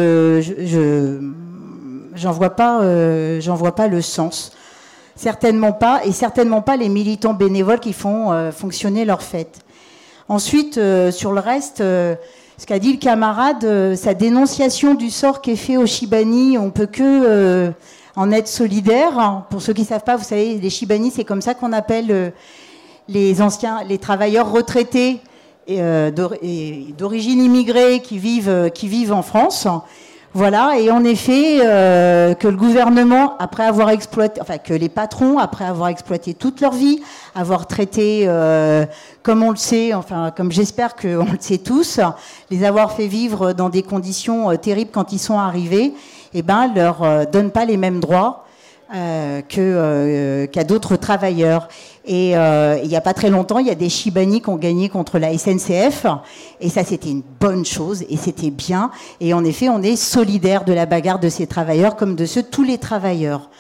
j'en vois pas le sens. Certainement pas, et certainement pas les militants bénévoles qui font fonctionner leur fête. Ensuite, sur le reste, ce qu'a dit le camarade, sa dénonciation du sort qui est fait aux Chibani, on peut que en être solidaire. Pour ceux qui ne savent pas, vous savez, les Chibani, c'est comme ça qu'on appelle les travailleurs retraités d'origine immigrée qui vivent en France. Voilà, et en effet, que le gouvernement, après avoir exploité, enfin que les patrons, après avoir exploité toute leur vie, avoir traité, comme on le sait, enfin comme j'espère qu'on le sait tous, les avoir fait vivre dans des conditions terribles quand ils sont arrivés, eh ben leur donne pas les mêmes droits qu'à d'autres travailleurs. Et il n'y a pas très longtemps, il y a des Chibani qui ont gagné contre la SNCF, et ça c'était une bonne chose, et c'était bien, et en effet on est solidaire de la bagarre de ces travailleurs comme de ceux de tous les travailleurs.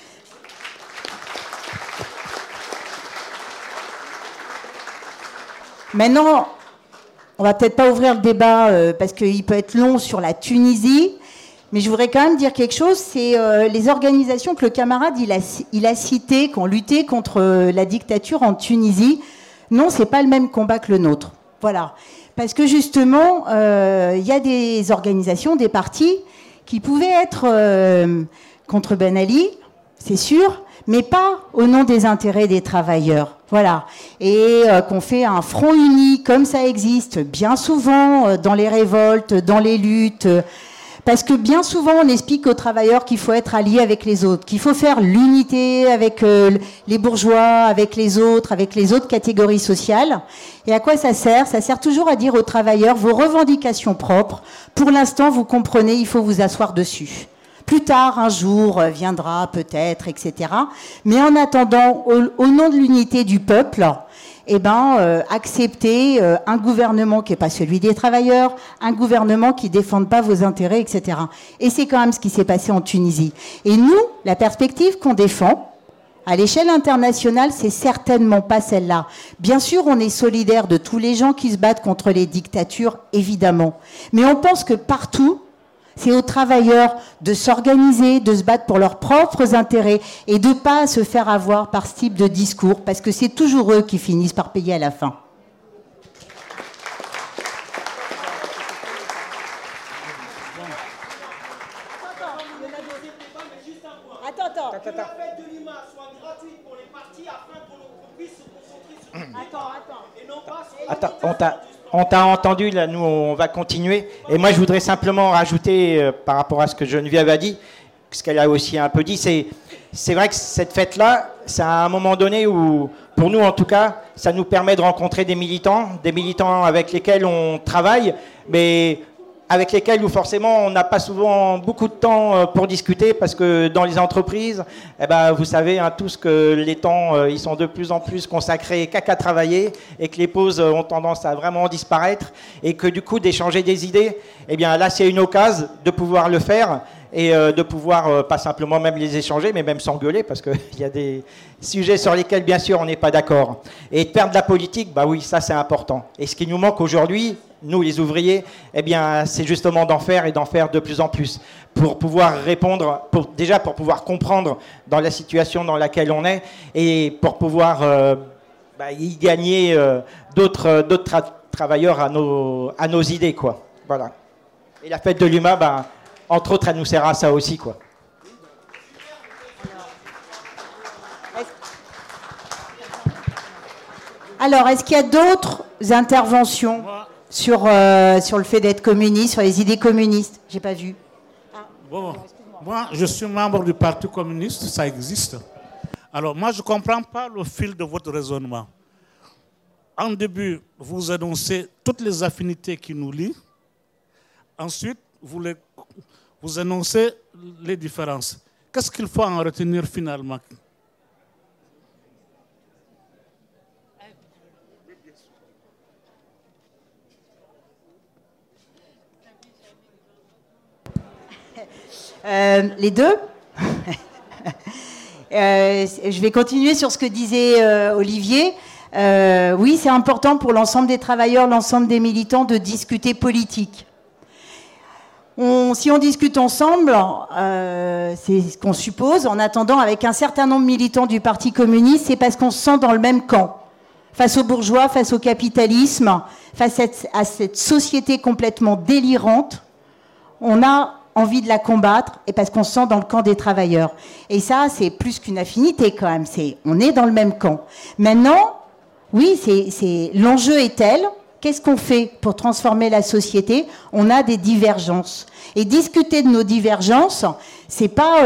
Maintenant, on va peut-être pas ouvrir le débat parce qu'il peut être long sur la Tunisie, mais je voudrais quand même dire quelque chose, c'est les organisations que le camarade il a citées, qui ont lutté contre la dictature en Tunisie. Non, c'est pas le même combat que le nôtre. Voilà. Parce que justement, il y a des organisations, des partis, qui pouvaient être contre Ben Ali, c'est sûr, mais pas au nom des intérêts des travailleurs. Voilà. Et qu'on fait un front uni, comme ça existe bien souvent, dans les révoltes, dans les luttes, Parce que bien souvent, on explique aux travailleurs qu'il faut être allié avec les autres, qu'il faut faire l'unité avec les bourgeois, avec les autres catégories sociales. Et à quoi ça sert? Ça sert toujours à dire aux travailleurs vos revendications propres. Pour l'instant, vous comprenez, il faut vous asseoir dessus. Plus tard, un jour, viendra peut-être, etc. Mais en attendant, au nom de l'unité du peuple, accepter un gouvernement qui n'est pas celui des travailleurs, un gouvernement qui ne défende pas vos intérêts, etc. Et c'est quand même ce qui s'est passé en Tunisie. Et nous, la perspective qu'on défend, à l'échelle internationale, c'est certainement pas celle-là. Bien sûr, on est solidaire de tous les gens qui se battent contre les dictatures, évidemment. Mais on pense que partout, c'est aux travailleurs de s'organiser, de se battre pour leurs propres intérêts et de ne pas se faire avoir par ce type de discours, parce que c'est toujours eux qui finissent par payer à la fin. Attends, on t'a entendu, là, nous, on va continuer. Et moi, je voudrais simplement rajouter, par rapport à ce que Geneviève a dit, ce qu'elle a aussi un peu dit, c'est vrai que cette fête-là, c'est à un moment donné où, pour nous en tout cas, ça nous permet de rencontrer des militants avec lesquels on travaille, mais avec lesquels où forcément on n'a pas souvent beaucoup de temps pour discuter, parce que dans les entreprises, vous savez tous que les temps ils sont de plus en plus consacrés qu'à travailler, et que les pauses ont tendance à vraiment disparaître, et que du coup d'échanger des idées, là c'est une occasion de pouvoir le faire, et de pouvoir pas simplement même les échanger, mais même s'engueuler, parce qu'il y a des sujets sur lesquels bien sûr on n'est pas d'accord. Et de faire de la politique, oui, ça c'est important. Et ce qui nous manque aujourd'hui, nous les ouvriers, c'est justement d'en faire, et d'en faire de plus en plus, pour pouvoir répondre, déjà pour pouvoir comprendre dans la situation dans laquelle on est, et pour pouvoir y gagner d'autres travailleurs à nos idées, quoi. Voilà. Et la fête de l'UMA, entre autres, elle nous sert à ça aussi, quoi. Alors, est-ce qu'il y a d'autres interventions sur le fait d'être communiste, sur les idées communistes? J'ai pas vu. Bon, moi, je suis membre du Parti communiste, ça existe. Alors, moi, je ne comprends pas le fil de votre raisonnement. En début, vous annoncez toutes les affinités qui nous lient. Ensuite, vous annoncez les différences. Qu'est-ce qu'il faut en retenir finalement? Les deux. Je vais continuer sur ce que disait Olivier. Oui, c'est important pour l'ensemble des travailleurs, l'ensemble des militants de discuter politique. Si on discute ensemble, c'est ce qu'on suppose, en attendant avec un certain nombre de militants du Parti communiste, c'est parce qu'on se sent dans le même camp. Face aux bourgeois, face au capitalisme, face à cette société complètement délirante, on a envie de la combattre, et parce qu'on se sent dans le camp des travailleurs. Et ça, c'est plus qu'une affinité quand même, on est dans le même camp. Maintenant, oui, l'enjeu est tel, qu'est-ce qu'on fait pour transformer la société? On a des divergences. Et discuter de nos divergences, c'est pas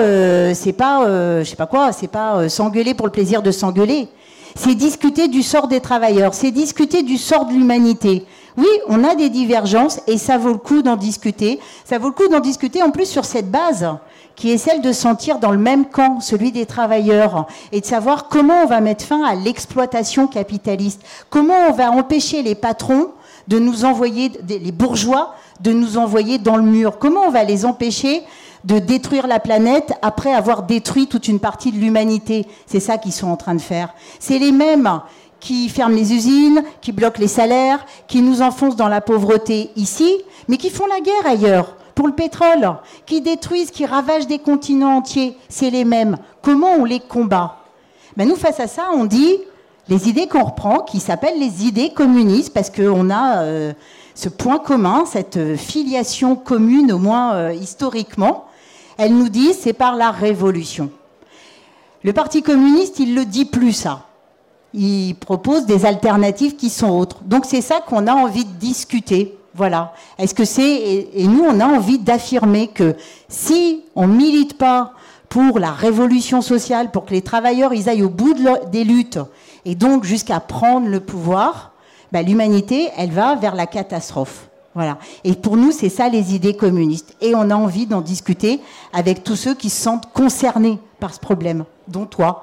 s'engueuler pour le plaisir de s'engueuler. C'est discuter du sort des travailleurs, c'est discuter du sort de l'humanité. Oui, on a des divergences et ça vaut le coup d'en discuter. Ça vaut le coup d'en discuter en plus sur cette base qui est celle de sentir dans le même camp, celui des travailleurs, et de savoir comment on va mettre fin à l'exploitation capitaliste. Comment on va empêcher les patrons de nous envoyer, les bourgeois, de nous envoyer dans le mur. Comment on va les empêcher de détruire la planète après avoir détruit toute une partie de l'humanité. C'est ça qu'ils sont en train de faire. C'est les mêmes qui ferment les usines, qui bloquent les salaires, qui nous enfoncent dans la pauvreté ici, mais qui font la guerre ailleurs, pour le pétrole, qui détruisent, qui ravagent des continents entiers. C'est les mêmes. Comment on les combat? Nous, face à ça, on dit les idées qu'on reprend, qui s'appellent les idées communistes, parce qu'on a ce point commun, cette filiation commune, au moins historiquement. Elle nous dit c'est par la révolution. Le Parti communiste, il le dit plus, ça. Il propose des alternatives qui sont autres. Donc c'est ça qu'on a envie de discuter. Voilà. Est-ce que c'est... Et nous, on a envie d'affirmer que si on ne milite pas pour la révolution sociale, pour que les travailleurs ils aillent au bout des luttes, et donc jusqu'à prendre le pouvoir, bah, l'humanité, elle va vers la catastrophe. Voilà. Et pour nous, c'est ça les idées communistes. Et on a envie d'en discuter avec tous ceux qui se sentent concernés par ce problème, dont toi.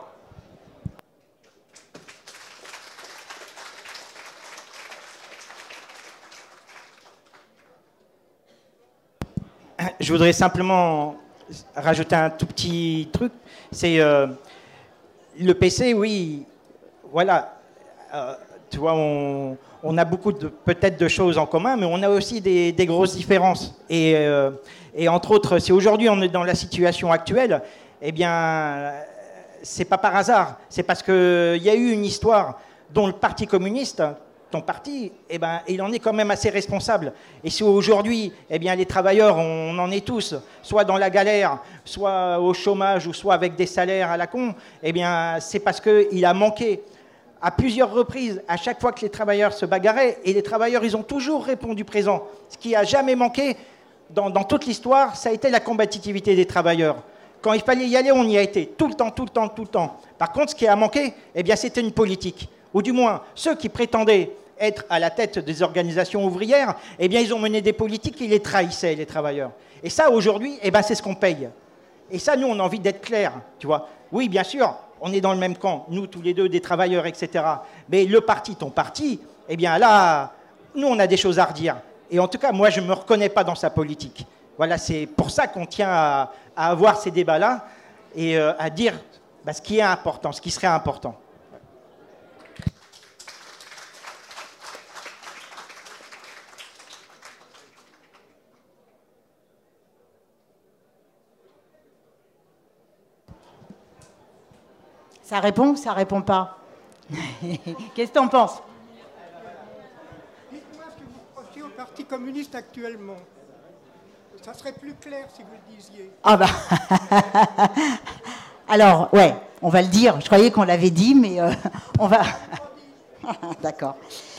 Je voudrais simplement rajouter un tout petit truc. C'est le PC, oui, voilà. Tu vois, on a beaucoup peut-être de choses en commun, mais on a aussi des grosses différences. Et entre autres, si aujourd'hui on est dans la situation actuelle, eh bien, c'est pas par hasard. C'est parce qu'il y a eu une histoire dont le Parti communiste, ton parti, eh ben, il en est quand même assez responsable. Et si aujourd'hui, eh bien, les travailleurs, on en est tous, soit dans la galère, soit au chômage, ou soit avec des salaires à la con, eh bien, c'est parce qu'il a manqué à plusieurs reprises, à chaque fois que les travailleurs se bagarraient, et les travailleurs, ils ont toujours répondu présent. Ce qui a jamais manqué dans toute l'histoire, ça a été la combativité des travailleurs. Quand il fallait y aller, on y a été, tout le temps, tout le temps, tout le temps. Par contre, ce qui a manqué, eh bien, c'était une politique. Ou du moins, ceux qui prétendaient être à la tête des organisations ouvrières, eh bien, ils ont mené des politiques qui les trahissaient, les travailleurs. Et ça, aujourd'hui, eh ben, c'est ce qu'on paye. Et ça, nous, on a envie d'être clairs, tu vois. Oui, bien sûr, on est dans le même camp, nous, tous les deux, des travailleurs, etc. Mais le parti, ton parti, eh bien, là, nous, on a des choses à redire. Et en tout cas, moi, je ne me reconnais pas dans sa politique. Voilà, c'est pour ça qu'on tient à avoir ces débats-là et à dire bah, ce qui est important, ce qui serait important. Ça répond ou ça répond pas? Qu'est-ce que tu en penses? Dites-moi ce que vous reprochez au Parti communiste actuellement. Ça serait plus clair si vous le disiez. Ah bah. Alors, ouais, on va le dire. Je croyais qu'on l'avait dit, mais on va... D'accord.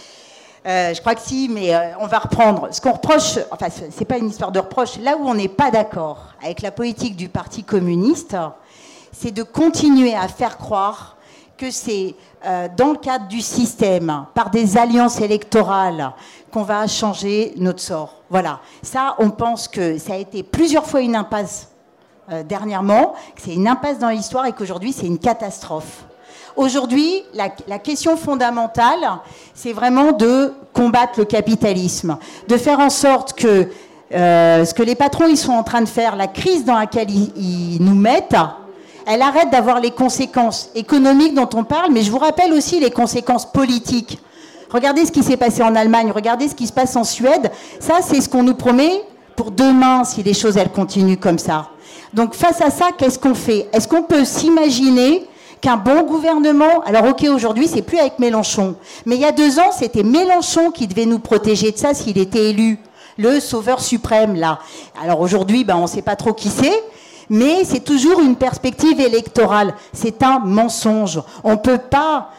Je crois que si, mais on va reprendre. Ce qu'on reproche, enfin, c'est pas une histoire de reproche. Là où on n'est pas d'accord avec la politique du Parti communiste, c'est de continuer à faire croire que c'est dans le cadre du système, par des alliances électorales, qu'on va changer notre sort. Voilà. Ça, on pense que ça a été plusieurs fois une impasse dernièrement, que c'est une impasse dans l'histoire et qu'aujourd'hui, c'est une catastrophe. Aujourd'hui, la question fondamentale, c'est vraiment de combattre le capitalisme, de faire en sorte que ce que les patrons ils sont en train de faire, la crise dans laquelle ils nous mettent, elle arrête d'avoir les conséquences économiques dont on parle, mais je vous rappelle aussi les conséquences politiques. Regardez ce qui s'est passé en Allemagne, regardez ce qui se passe en Suède. Ça, c'est ce qu'on nous promet pour demain, si les choses, elles continuent comme ça. Donc, face à ça, qu'est-ce qu'on fait? Est-ce qu'on peut s'imaginer qu'un bon gouvernement... Alors, ok, aujourd'hui, c'est plus avec Mélenchon. Mais il y a 2 ans, c'était Mélenchon qui devait nous protéger de ça s'il était élu. Le sauveur suprême, là. Alors, aujourd'hui, ben, on ne sait pas trop qui c'est. Mais c'est toujours une perspective électorale. C'est un mensonge. On ne peut pas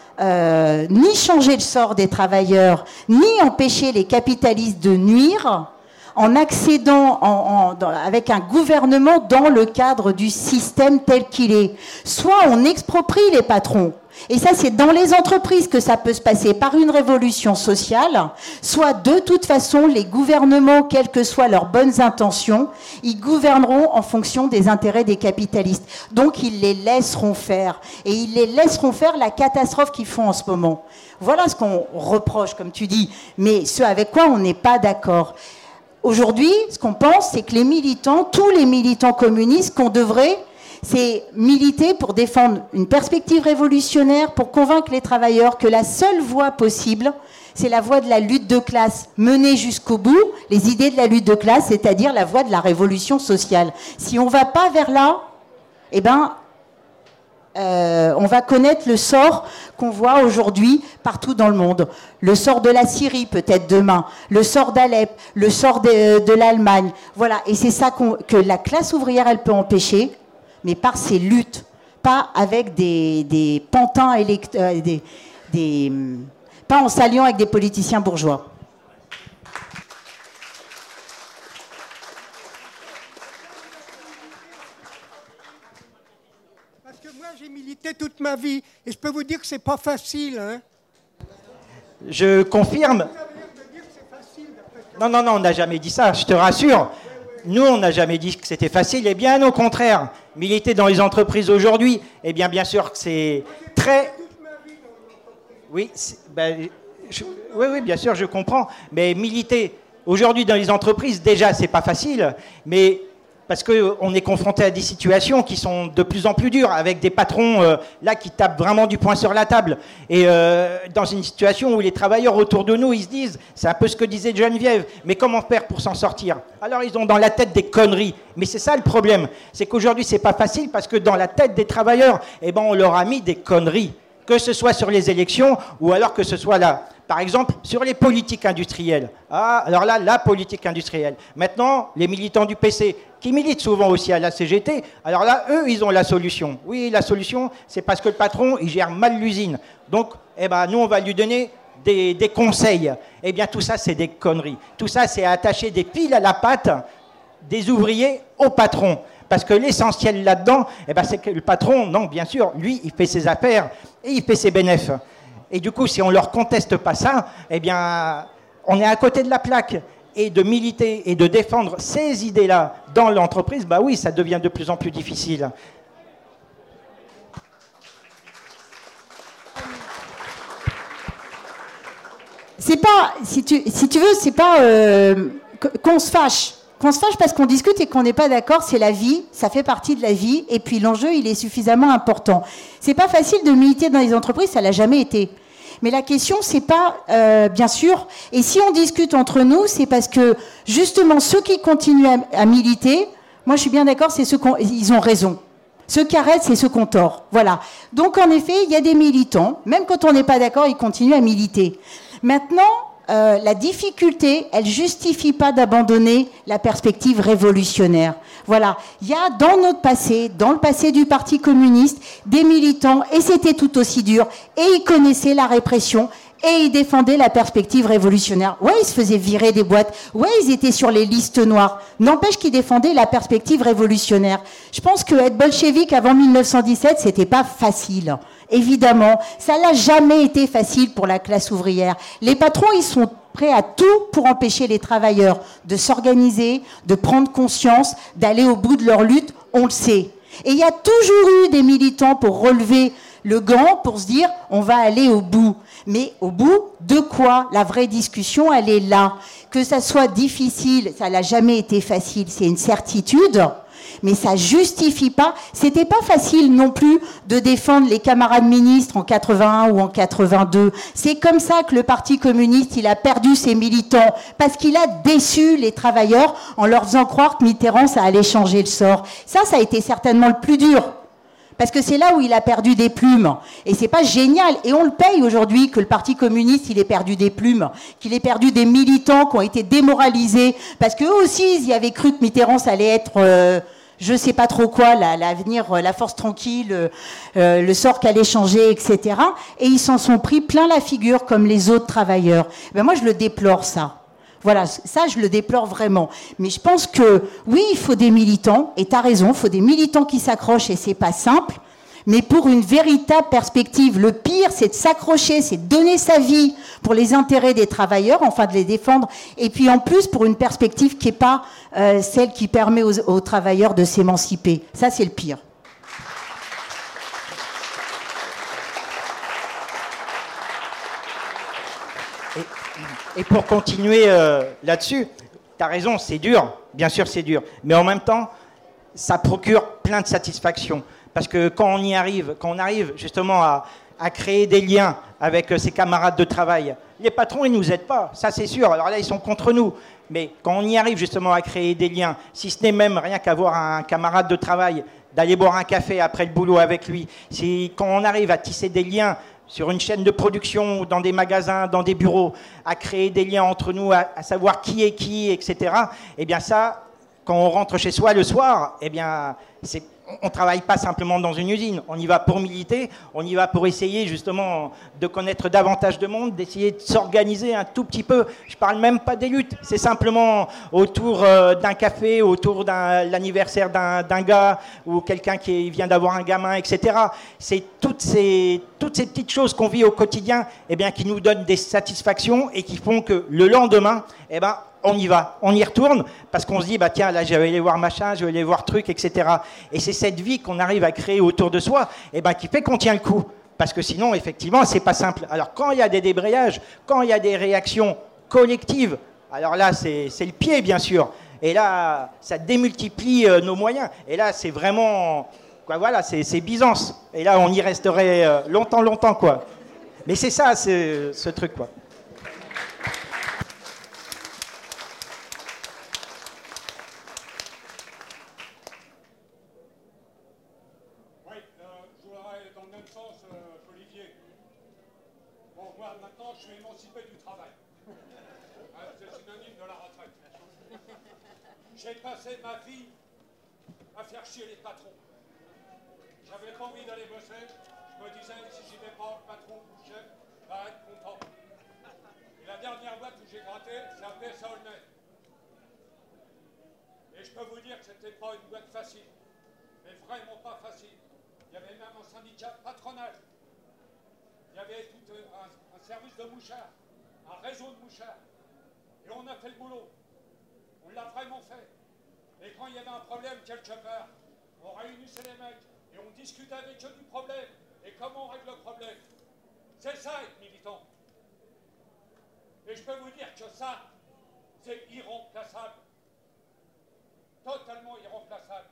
ni changer le sort des travailleurs, ni empêcher les capitalistes de nuire en accédant avec un gouvernement dans le cadre du système tel qu'il est. Soit on exproprie les patrons, et ça c'est dans les entreprises que ça peut se passer par une révolution sociale, soit de toute façon les gouvernements, quelles que soient leurs bonnes intentions, ils gouverneront en fonction des intérêts des capitalistes. Donc ils les laisseront faire, et ils les laisseront faire la catastrophe qu'ils font en ce moment. Voilà ce qu'on reproche, comme tu dis, mais ce avec quoi on n'est pas d'accord. Aujourd'hui, ce qu'on pense, c'est que les militants, tous les militants communistes, qu'on devrait, c'est militer pour défendre une perspective révolutionnaire, pour convaincre les travailleurs que la seule voie possible, c'est la voie de la lutte de classe, menée jusqu'au bout, les idées de la lutte de classe, c'est-à-dire la voie de la révolution sociale. Si on ne va pas vers là, eh ben, on va connaître le sort qu'on voit aujourd'hui partout dans le monde. Le sort de la Syrie peut-être demain, le sort d'Alep, le sort de l'Allemagne. Voilà, et c'est ça que la classe ouvrière, elle peut empêcher, mais par ses luttes, pas avec des pantins pas en s'alliant avec des politiciens bourgeois. milité toute ma vie. Et je peux vous dire que c'est pas facile. Hein. Je confirme. Non, on n'a jamais dit ça, je te rassure. Nous, on n'a jamais dit que c'était facile, et bien au contraire. Militer dans les entreprises aujourd'hui, eh bien sûr que c'est très... Oui, oui, bien sûr, je comprends. Mais militer aujourd'hui dans les entreprises, déjà, c'est pas facile. Mais parce qu'on est confronté à des situations qui sont de plus en plus dures, avec des patrons là qui tapent vraiment du poing sur la table. Et dans une situation où les travailleurs autour de nous, ils se disent, c'est un peu ce que disait Geneviève, mais comment faire pour s'en sortir? Alors ils ont dans la tête des conneries. Mais c'est ça le problème. C'est qu'aujourd'hui, c'est pas facile parce que dans la tête des travailleurs, eh ben, on leur a mis des conneries. Que ce soit sur les élections ou alors que ce soit là. Par exemple, sur les politiques industrielles. Ah, alors là, la politique industrielle. Maintenant, les militants du PC, qui militent souvent aussi à la CGT, alors là, eux, ils ont la solution. Oui, la solution, c'est parce que le patron, il gère mal l'usine. Donc, eh ben, nous, on va lui donner des conseils. Eh bien, tout ça, c'est des conneries. Tout ça, c'est attacher des piles à la patte des ouvriers au patron. Parce que l'essentiel là-dedans, eh ben, c'est que le patron, non, bien sûr, lui, il fait ses affaires et il fait ses bénéfices. Et du coup, si on ne leur conteste pas ça, eh bien, on est à côté de la plaque. Et de militer et de défendre ces idées-là dans l'entreprise, bah oui, ça devient de plus en plus difficile. C'est pas, si tu veux, c'est pas qu'on se fâche. Qu'on se fâche parce qu'on discute et qu'on n'est pas d'accord, c'est la vie, ça fait partie de la vie, et puis l'enjeu, il est suffisamment important. C'est pas facile de militer dans les entreprises, ça l'a jamais été. Mais la question, c'est pas, bien sûr, et si on discute entre nous, c'est parce que, justement, ceux qui continuent à militer, moi je suis bien d'accord, c'est ceux ils ont raison. Ceux qui arrêtent, c'est ceux qui ont tort. Voilà. Donc, en effet, il y a des militants, même quand on n'est pas d'accord, ils continuent à militer. Maintenant, la difficulté, elle justifie pas d'abandonner la perspective révolutionnaire. Voilà. Il y a dans notre passé, dans le passé du Parti communiste, des militants, et c'était tout aussi dur, et ils connaissaient la répression, et ils défendaient la perspective révolutionnaire. Ouais, ils se faisaient virer des boîtes. Ouais, ils étaient sur les listes noires. N'empêche qu'ils défendaient la perspective révolutionnaire. Je pense que être bolchevique avant 1917, c'était pas facile. Évidemment, ça n'a jamais été facile pour la classe ouvrière. Les patrons, ils sont prêts à tout pour empêcher les travailleurs de s'organiser, de prendre conscience, d'aller au bout de leur lutte, on le sait. Et il y a toujours eu des militants pour relever le gant, pour se dire, on va aller au bout. Mais au bout de quoi? La vraie discussion, elle est là. Que ça soit difficile, ça n'a jamais été facile, c'est une certitude. Mais ça justifie pas. C'était pas facile non plus de défendre les camarades ministres en 81 ou en 82. C'est comme ça que le Parti communiste, il a perdu ses militants parce qu'il a déçu les travailleurs en leur faisant croire que Mitterrand, ça allait changer le sort. Ça a été certainement le plus dur. Parce que c'est là où il a perdu des plumes. Et c'est pas génial. Et on le paye aujourd'hui que le Parti communiste, il ait perdu des plumes, qu'il ait perdu des militants qui ont été démoralisés. Parce qu'eux aussi, ils y avaient cru que Mitterrand, ça allait être... je sais pas trop quoi, l'avenir, la force tranquille, le sort qu'allait changer, etc. Et ils s'en sont pris plein la figure comme les autres travailleurs. Ben moi, je le déplore, ça. Voilà, ça, je le déplore vraiment. Mais je pense que, oui, il faut des militants, et tu as raison, il faut des militants qui s'accrochent, et c'est pas simple. Mais pour une véritable perspective, le pire, c'est de s'accrocher, c'est de donner sa vie pour les intérêts des travailleurs, enfin de les défendre, et puis en plus pour une perspective qui n'est pas celle qui permet aux travailleurs de s'émanciper. Ça, c'est le pire. Et pour continuer là-dessus, tu as raison, c'est dur, bien sûr c'est dur, mais en même temps, ça procure plein de satisfaction. Parce que quand on arrive justement à créer des liens avec ses camarades de travail, les patrons, ils ne nous aident pas, ça c'est sûr. Alors là, ils sont contre nous. Mais quand on y arrive justement à créer des liens, si ce n'est même rien qu'avoir un camarade de travail, d'aller boire un café après le boulot avec lui, quand on arrive à tisser des liens sur une chaîne de production, dans des magasins, dans des bureaux, à créer des liens entre nous, à savoir qui est qui, etc., eh bien ça, quand on rentre chez soi le soir, eh bien, on ne travaille pas simplement dans une usine, on y va pour militer, on y va pour essayer justement de connaître davantage de monde, d'essayer de s'organiser un tout petit peu. Je ne parle même pas des luttes, c'est simplement autour d'un café, autour de l'anniversaire d'un gars ou quelqu'un qui vient d'avoir un gamin, etc. C'est toutes ces petites choses qu'on vit au quotidien qui nous donnent des satisfactions et qui font que le lendemain, on y va, on y retourne, parce qu'on se dit, tiens, là, je vais aller voir machin, je vais aller voir truc, etc. Et c'est cette vie qu'on arrive à créer autour de soi, qui fait qu'on tient le coup. Parce que sinon, effectivement, c'est pas simple. Alors, quand il y a des débrayages, quand il y a des réactions collectives, alors là, c'est le pied, bien sûr. Et là, ça démultiplie nos moyens. Et là, c'est vraiment, voilà, c'est Byzance. Et là, on y resterait longtemps, quoi. Mais c'est ça, ce truc, quoi. J'ai passé ma vie à faire chier les patrons. J'avais pas envie d'aller bosser. Je me disais, si j'y vais pas, le patron, le chef, va être content. Et la dernière boîte où j'ai gratté, c'est à PSA Aulnay. Et je peux vous dire que c'était pas une boîte facile. Mais vraiment pas facile. Il y avait même un syndicat patronal. Il y avait tout un service de mouchards, un réseau de mouchards. Et on a fait le boulot. On l'a vraiment fait. Et quand il y avait un problème quelque part, on réunissait les mecs et on discutait avec eux du problème. Et comment on règle le problème. C'est ça être militant. Et je peux vous dire que ça, c'est irremplaçable. Totalement irremplaçable.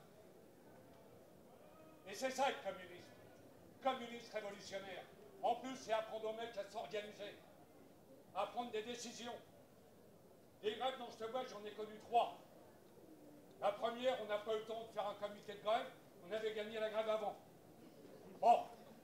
Et c'est ça être communiste. Communiste révolutionnaire. En plus, c'est apprendre aux mecs à s'organiser. À prendre des décisions. Les grèves dont je te vois, j'en ai connu 3. La première, on n'a pas eu le temps de faire un comité de grève. On avait gagné la grève avant. Bon.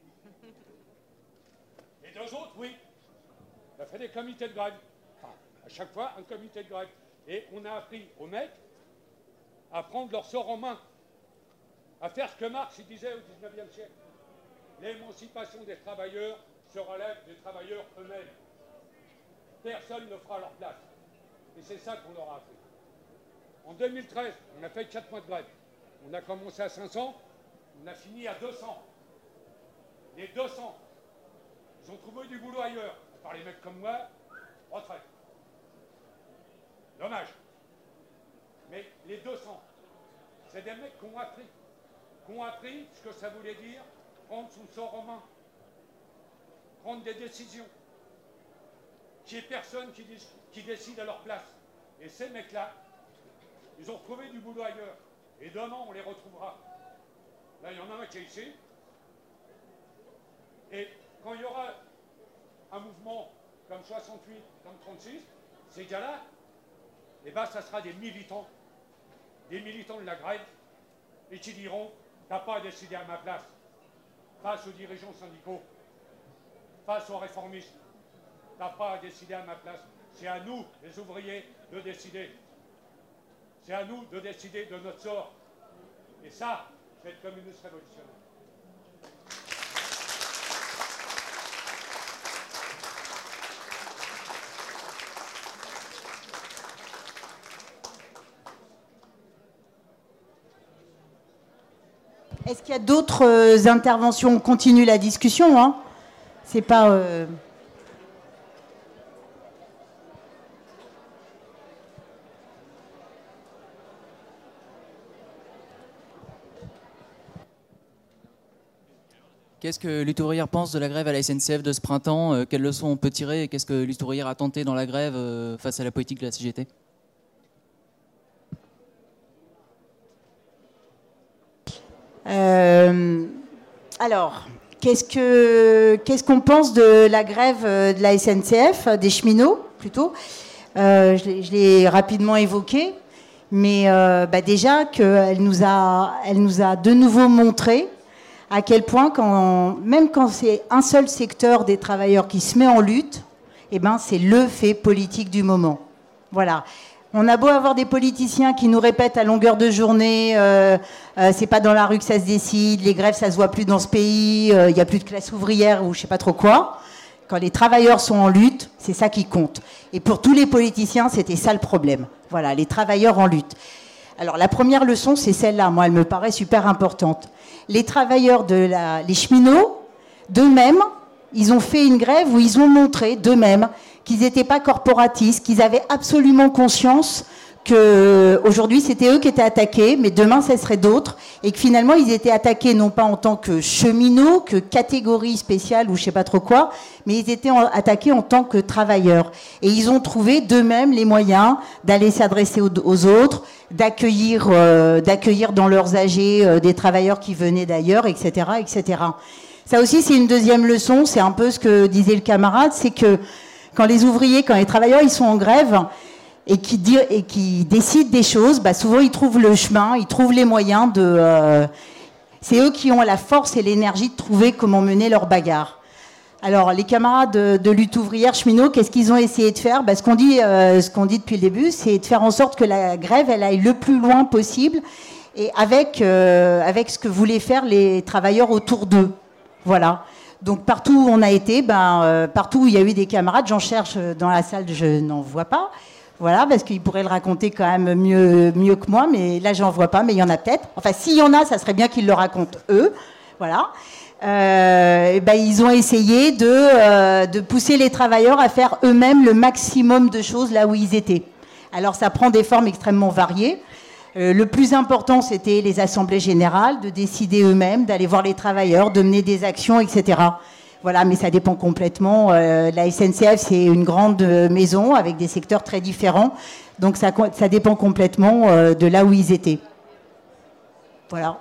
Les 2 autres, oui. On a fait des comités de grève. Enfin, à chaque fois, un comité de grève. Et on a appris aux mecs à prendre leur sort en main. À faire ce que Marx il disait au XIXe siècle. L'émancipation des travailleurs se relève des travailleurs eux-mêmes. Personne ne fera leur place. Et c'est ça qu'on leur a appris. En 2013, on a fait 4 mois de grève. On a commencé à 500, on a fini à 200. Les 200, ils ont trouvé du boulot ailleurs. Par les mecs comme moi, retraite. Dommage. Mais les 200, c'est des mecs qui ont appris ce que ça voulait dire prendre son sort en main, prendre des décisions. Qu'il n'y ait personne qui décide à leur place. Et ces mecs-là, ils ont trouvé du boulot ailleurs. Et demain, on les retrouvera. Là, il y en a un qui est ici. Et quand il y aura un mouvement comme 68, comme 36, ces gars-là, eh ben, ça sera des militants de la grève, et qui diront, t'as pas à décider à ma place, face aux dirigeants syndicaux, face aux réformistes. T'as pas à décider à ma place. C'est à nous, les ouvriers, de décider. C'est à nous de décider de notre sort. Et ça, c'est être communiste révolutionnaire. Est-ce qu'il y a d'autres interventions? On continue la discussion, hein. C'est pas... Qu'est-ce que Lutte ouvrière pense de la grève à la SNCF de ce printemps? Quelles leçons on peut tirer? Et qu'est-ce que Lutte ouvrière a tenté dans la grève face à la politique de la CGT? Alors, qu'est-ce qu'on pense de la grève de la SNCF, des cheminots plutôt? Je l'ai rapidement évoqué, mais déjà qu'elle nous a de nouveau montré à quel point, même quand c'est un seul secteur des travailleurs qui se met en lutte, eh ben, c'est le fait politique du moment. Voilà. On a beau avoir des politiciens qui nous répètent à longueur de journée, c'est pas dans la rue que ça se décide, les grèves ça se voit plus dans ce pays, il y a plus de classe ouvrière ou je sais pas trop quoi. Quand les travailleurs sont en lutte, c'est ça qui compte. Et pour tous les politiciens, c'était ça le problème. Voilà, les travailleurs en lutte. Alors la première leçon, c'est celle-là. Moi, elle me paraît super importante. Les travailleurs les cheminots, d'eux-mêmes, ils ont fait une grève où ils ont montré d'eux-mêmes qu'ils n'étaient pas corporatistes, qu'ils avaient absolument conscience qu'aujourd'hui c'était eux qui étaient attaqués, mais demain ce serait d'autres, et que finalement ils étaient attaqués non pas en tant que cheminots, que catégorie spéciale ou je sais pas trop quoi, mais ils étaient attaqués en tant que travailleurs. Et ils ont trouvé d'eux-mêmes les moyens d'aller s'adresser aux autres, d'accueillir dans leurs AG des travailleurs qui venaient d'ailleurs, etc., etc. Ça aussi c'est une deuxième leçon, c'est un peu ce que disait le camarade, c'est que quand les travailleurs ils sont en grève, et qui décident des choses, bah souvent ils trouvent le chemin, ils trouvent les moyens de... c'est eux qui ont la force et l'énergie de trouver comment mener leur bagarre. Alors les camarades de lutte ouvrière cheminots, qu'est-ce qu'ils ont essayé de faire ? Ce qu'on dit depuis le début, c'est de faire en sorte que la grève elle aille le plus loin possible et avec ce que voulaient faire les travailleurs autour d'eux. Voilà. Donc partout où on a été, partout où il y a eu des camarades, j'en cherche dans la salle, je n'en vois pas. Voilà, parce qu'ils pourraient le raconter quand même mieux que moi, mais là, j'en vois pas, mais il y en a peut-être. Enfin, s'il y en a, ça serait bien qu'ils le racontent eux. Voilà. Ils ont essayé de pousser les travailleurs à faire eux-mêmes le maximum de choses là où ils étaient. Alors, ça prend des formes extrêmement variées. Le plus important, c'était les assemblées générales, de décider eux-mêmes, d'aller voir les travailleurs, de mener des actions, etc. Voilà, mais ça dépend complètement. La SNCF, c'est une grande maison avec des secteurs très différents. Donc ça dépend complètement de là où ils étaient. Voilà.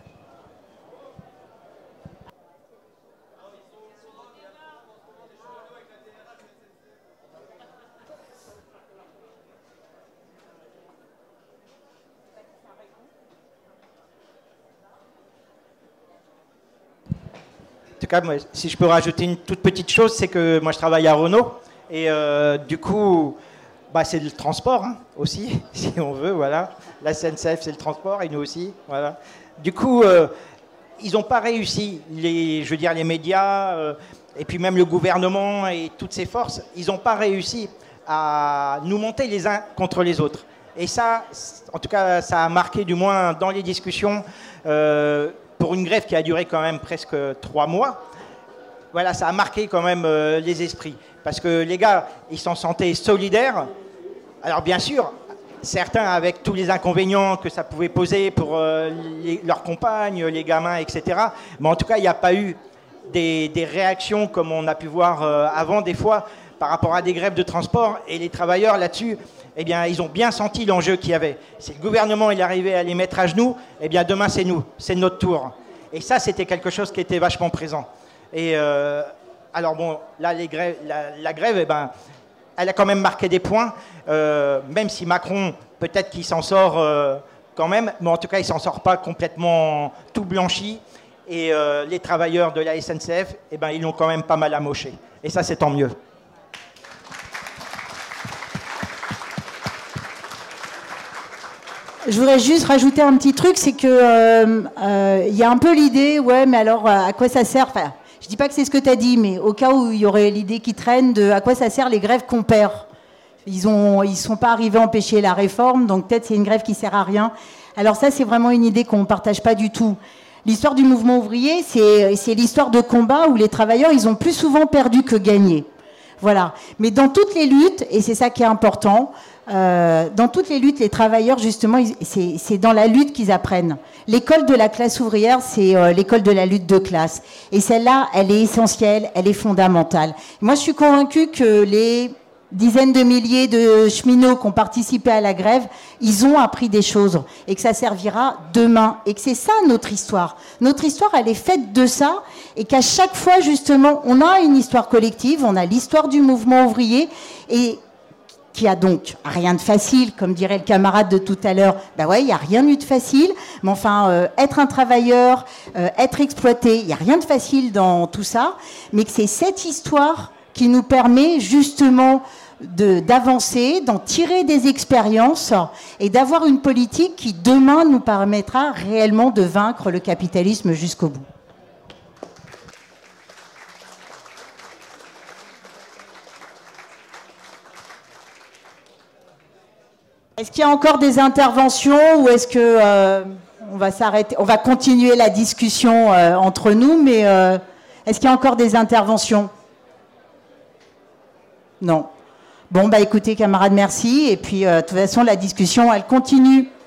En tout cas, moi, si je peux rajouter une toute petite chose, c'est que moi je travaille à Renault et du coup, c'est le transport aussi, si on veut, voilà. La SNCF c'est le transport et nous aussi, voilà. Du coup, ils n'ont pas réussi, les médias et puis même le gouvernement et toutes ces forces, ils n'ont pas réussi à nous monter les uns contre les autres. Et ça, en tout cas, ça a marqué du moins dans les discussions. Pour une grève qui a duré quand même presque 3 mois, voilà, ça a marqué quand même les esprits. Parce que les gars, ils s'en sentaient solidaires. Alors bien sûr, certains avec tous les inconvénients que ça pouvait poser pour leurs compagnes, les gamins, etc. Mais en tout cas, il n'y a pas eu des réactions comme on a pu voir avant des fois par rapport à des grèves de transport. Et les travailleurs là-dessus, eh bien, ils ont bien senti l'enjeu qu'il y avait. Si le gouvernement il arrivait à les mettre à genoux, eh bien, demain, c'est nous, c'est notre tour. Et ça, c'était quelque chose qui était vachement présent. Et alors, bon, là, la grève, eh ben, elle a quand même marqué des points, même si Macron, peut-être qu'il s'en sort quand même, mais en tout cas, il ne s'en sort pas complètement tout blanchi. Et les travailleurs de la SNCF, eh ben, ils l'ont quand même pas mal amoché. Et ça, c'est tant mieux. Je voudrais juste rajouter un petit truc, c'est que y a un peu l'idée, ouais, mais alors à quoi ça sert ? Enfin, je dis pas que c'est ce que tu as dit, mais au cas où il y aurait l'idée qui traîne de à quoi ça sert les grèves qu'on perd. Ils sont pas arrivés à empêcher la réforme, donc peut-être c'est une grève qui sert à rien. Alors ça, c'est vraiment une idée qu'on ne partage pas du tout. L'histoire du mouvement ouvrier, c'est l'histoire de combat où les travailleurs, ils ont plus souvent perdu que gagné. Voilà. Mais dans toutes les luttes, et c'est ça qui est important, dans toutes les luttes, les travailleurs, justement, c'est dans la lutte qu'ils apprennent. L'école de la classe ouvrière, c'est l'école de la lutte de classe. Et celle-là, elle est essentielle, elle est fondamentale. Moi, je suis convaincue que les dizaines de milliers de cheminots qui ont participé à la grève, ils ont appris des choses et que ça servira demain. Et que c'est ça notre histoire. Notre histoire, elle est faite de ça et qu'à chaque fois, justement, on a une histoire collective, on a l'histoire du mouvement ouvrier et qui a donc rien de facile, comme dirait le camarade de tout à l'heure. Ben ouais, il n'y a rien eu de facile, mais enfin, être un travailleur, être exploité, il n'y a rien de facile dans tout ça, mais que c'est cette histoire qui nous permet justement d'avancer, d'en tirer des expériences et d'avoir une politique qui demain nous permettra réellement de vaincre le capitalisme jusqu'au bout. Est-ce qu'il y a encore des interventions ou est-ce que on va s'arrêter, on va continuer la discussion entre nous, mais est-ce qu'il y a encore des interventions? Non. Bon, bah écoutez, camarades, merci. Et puis, de toute façon, la discussion, elle continue.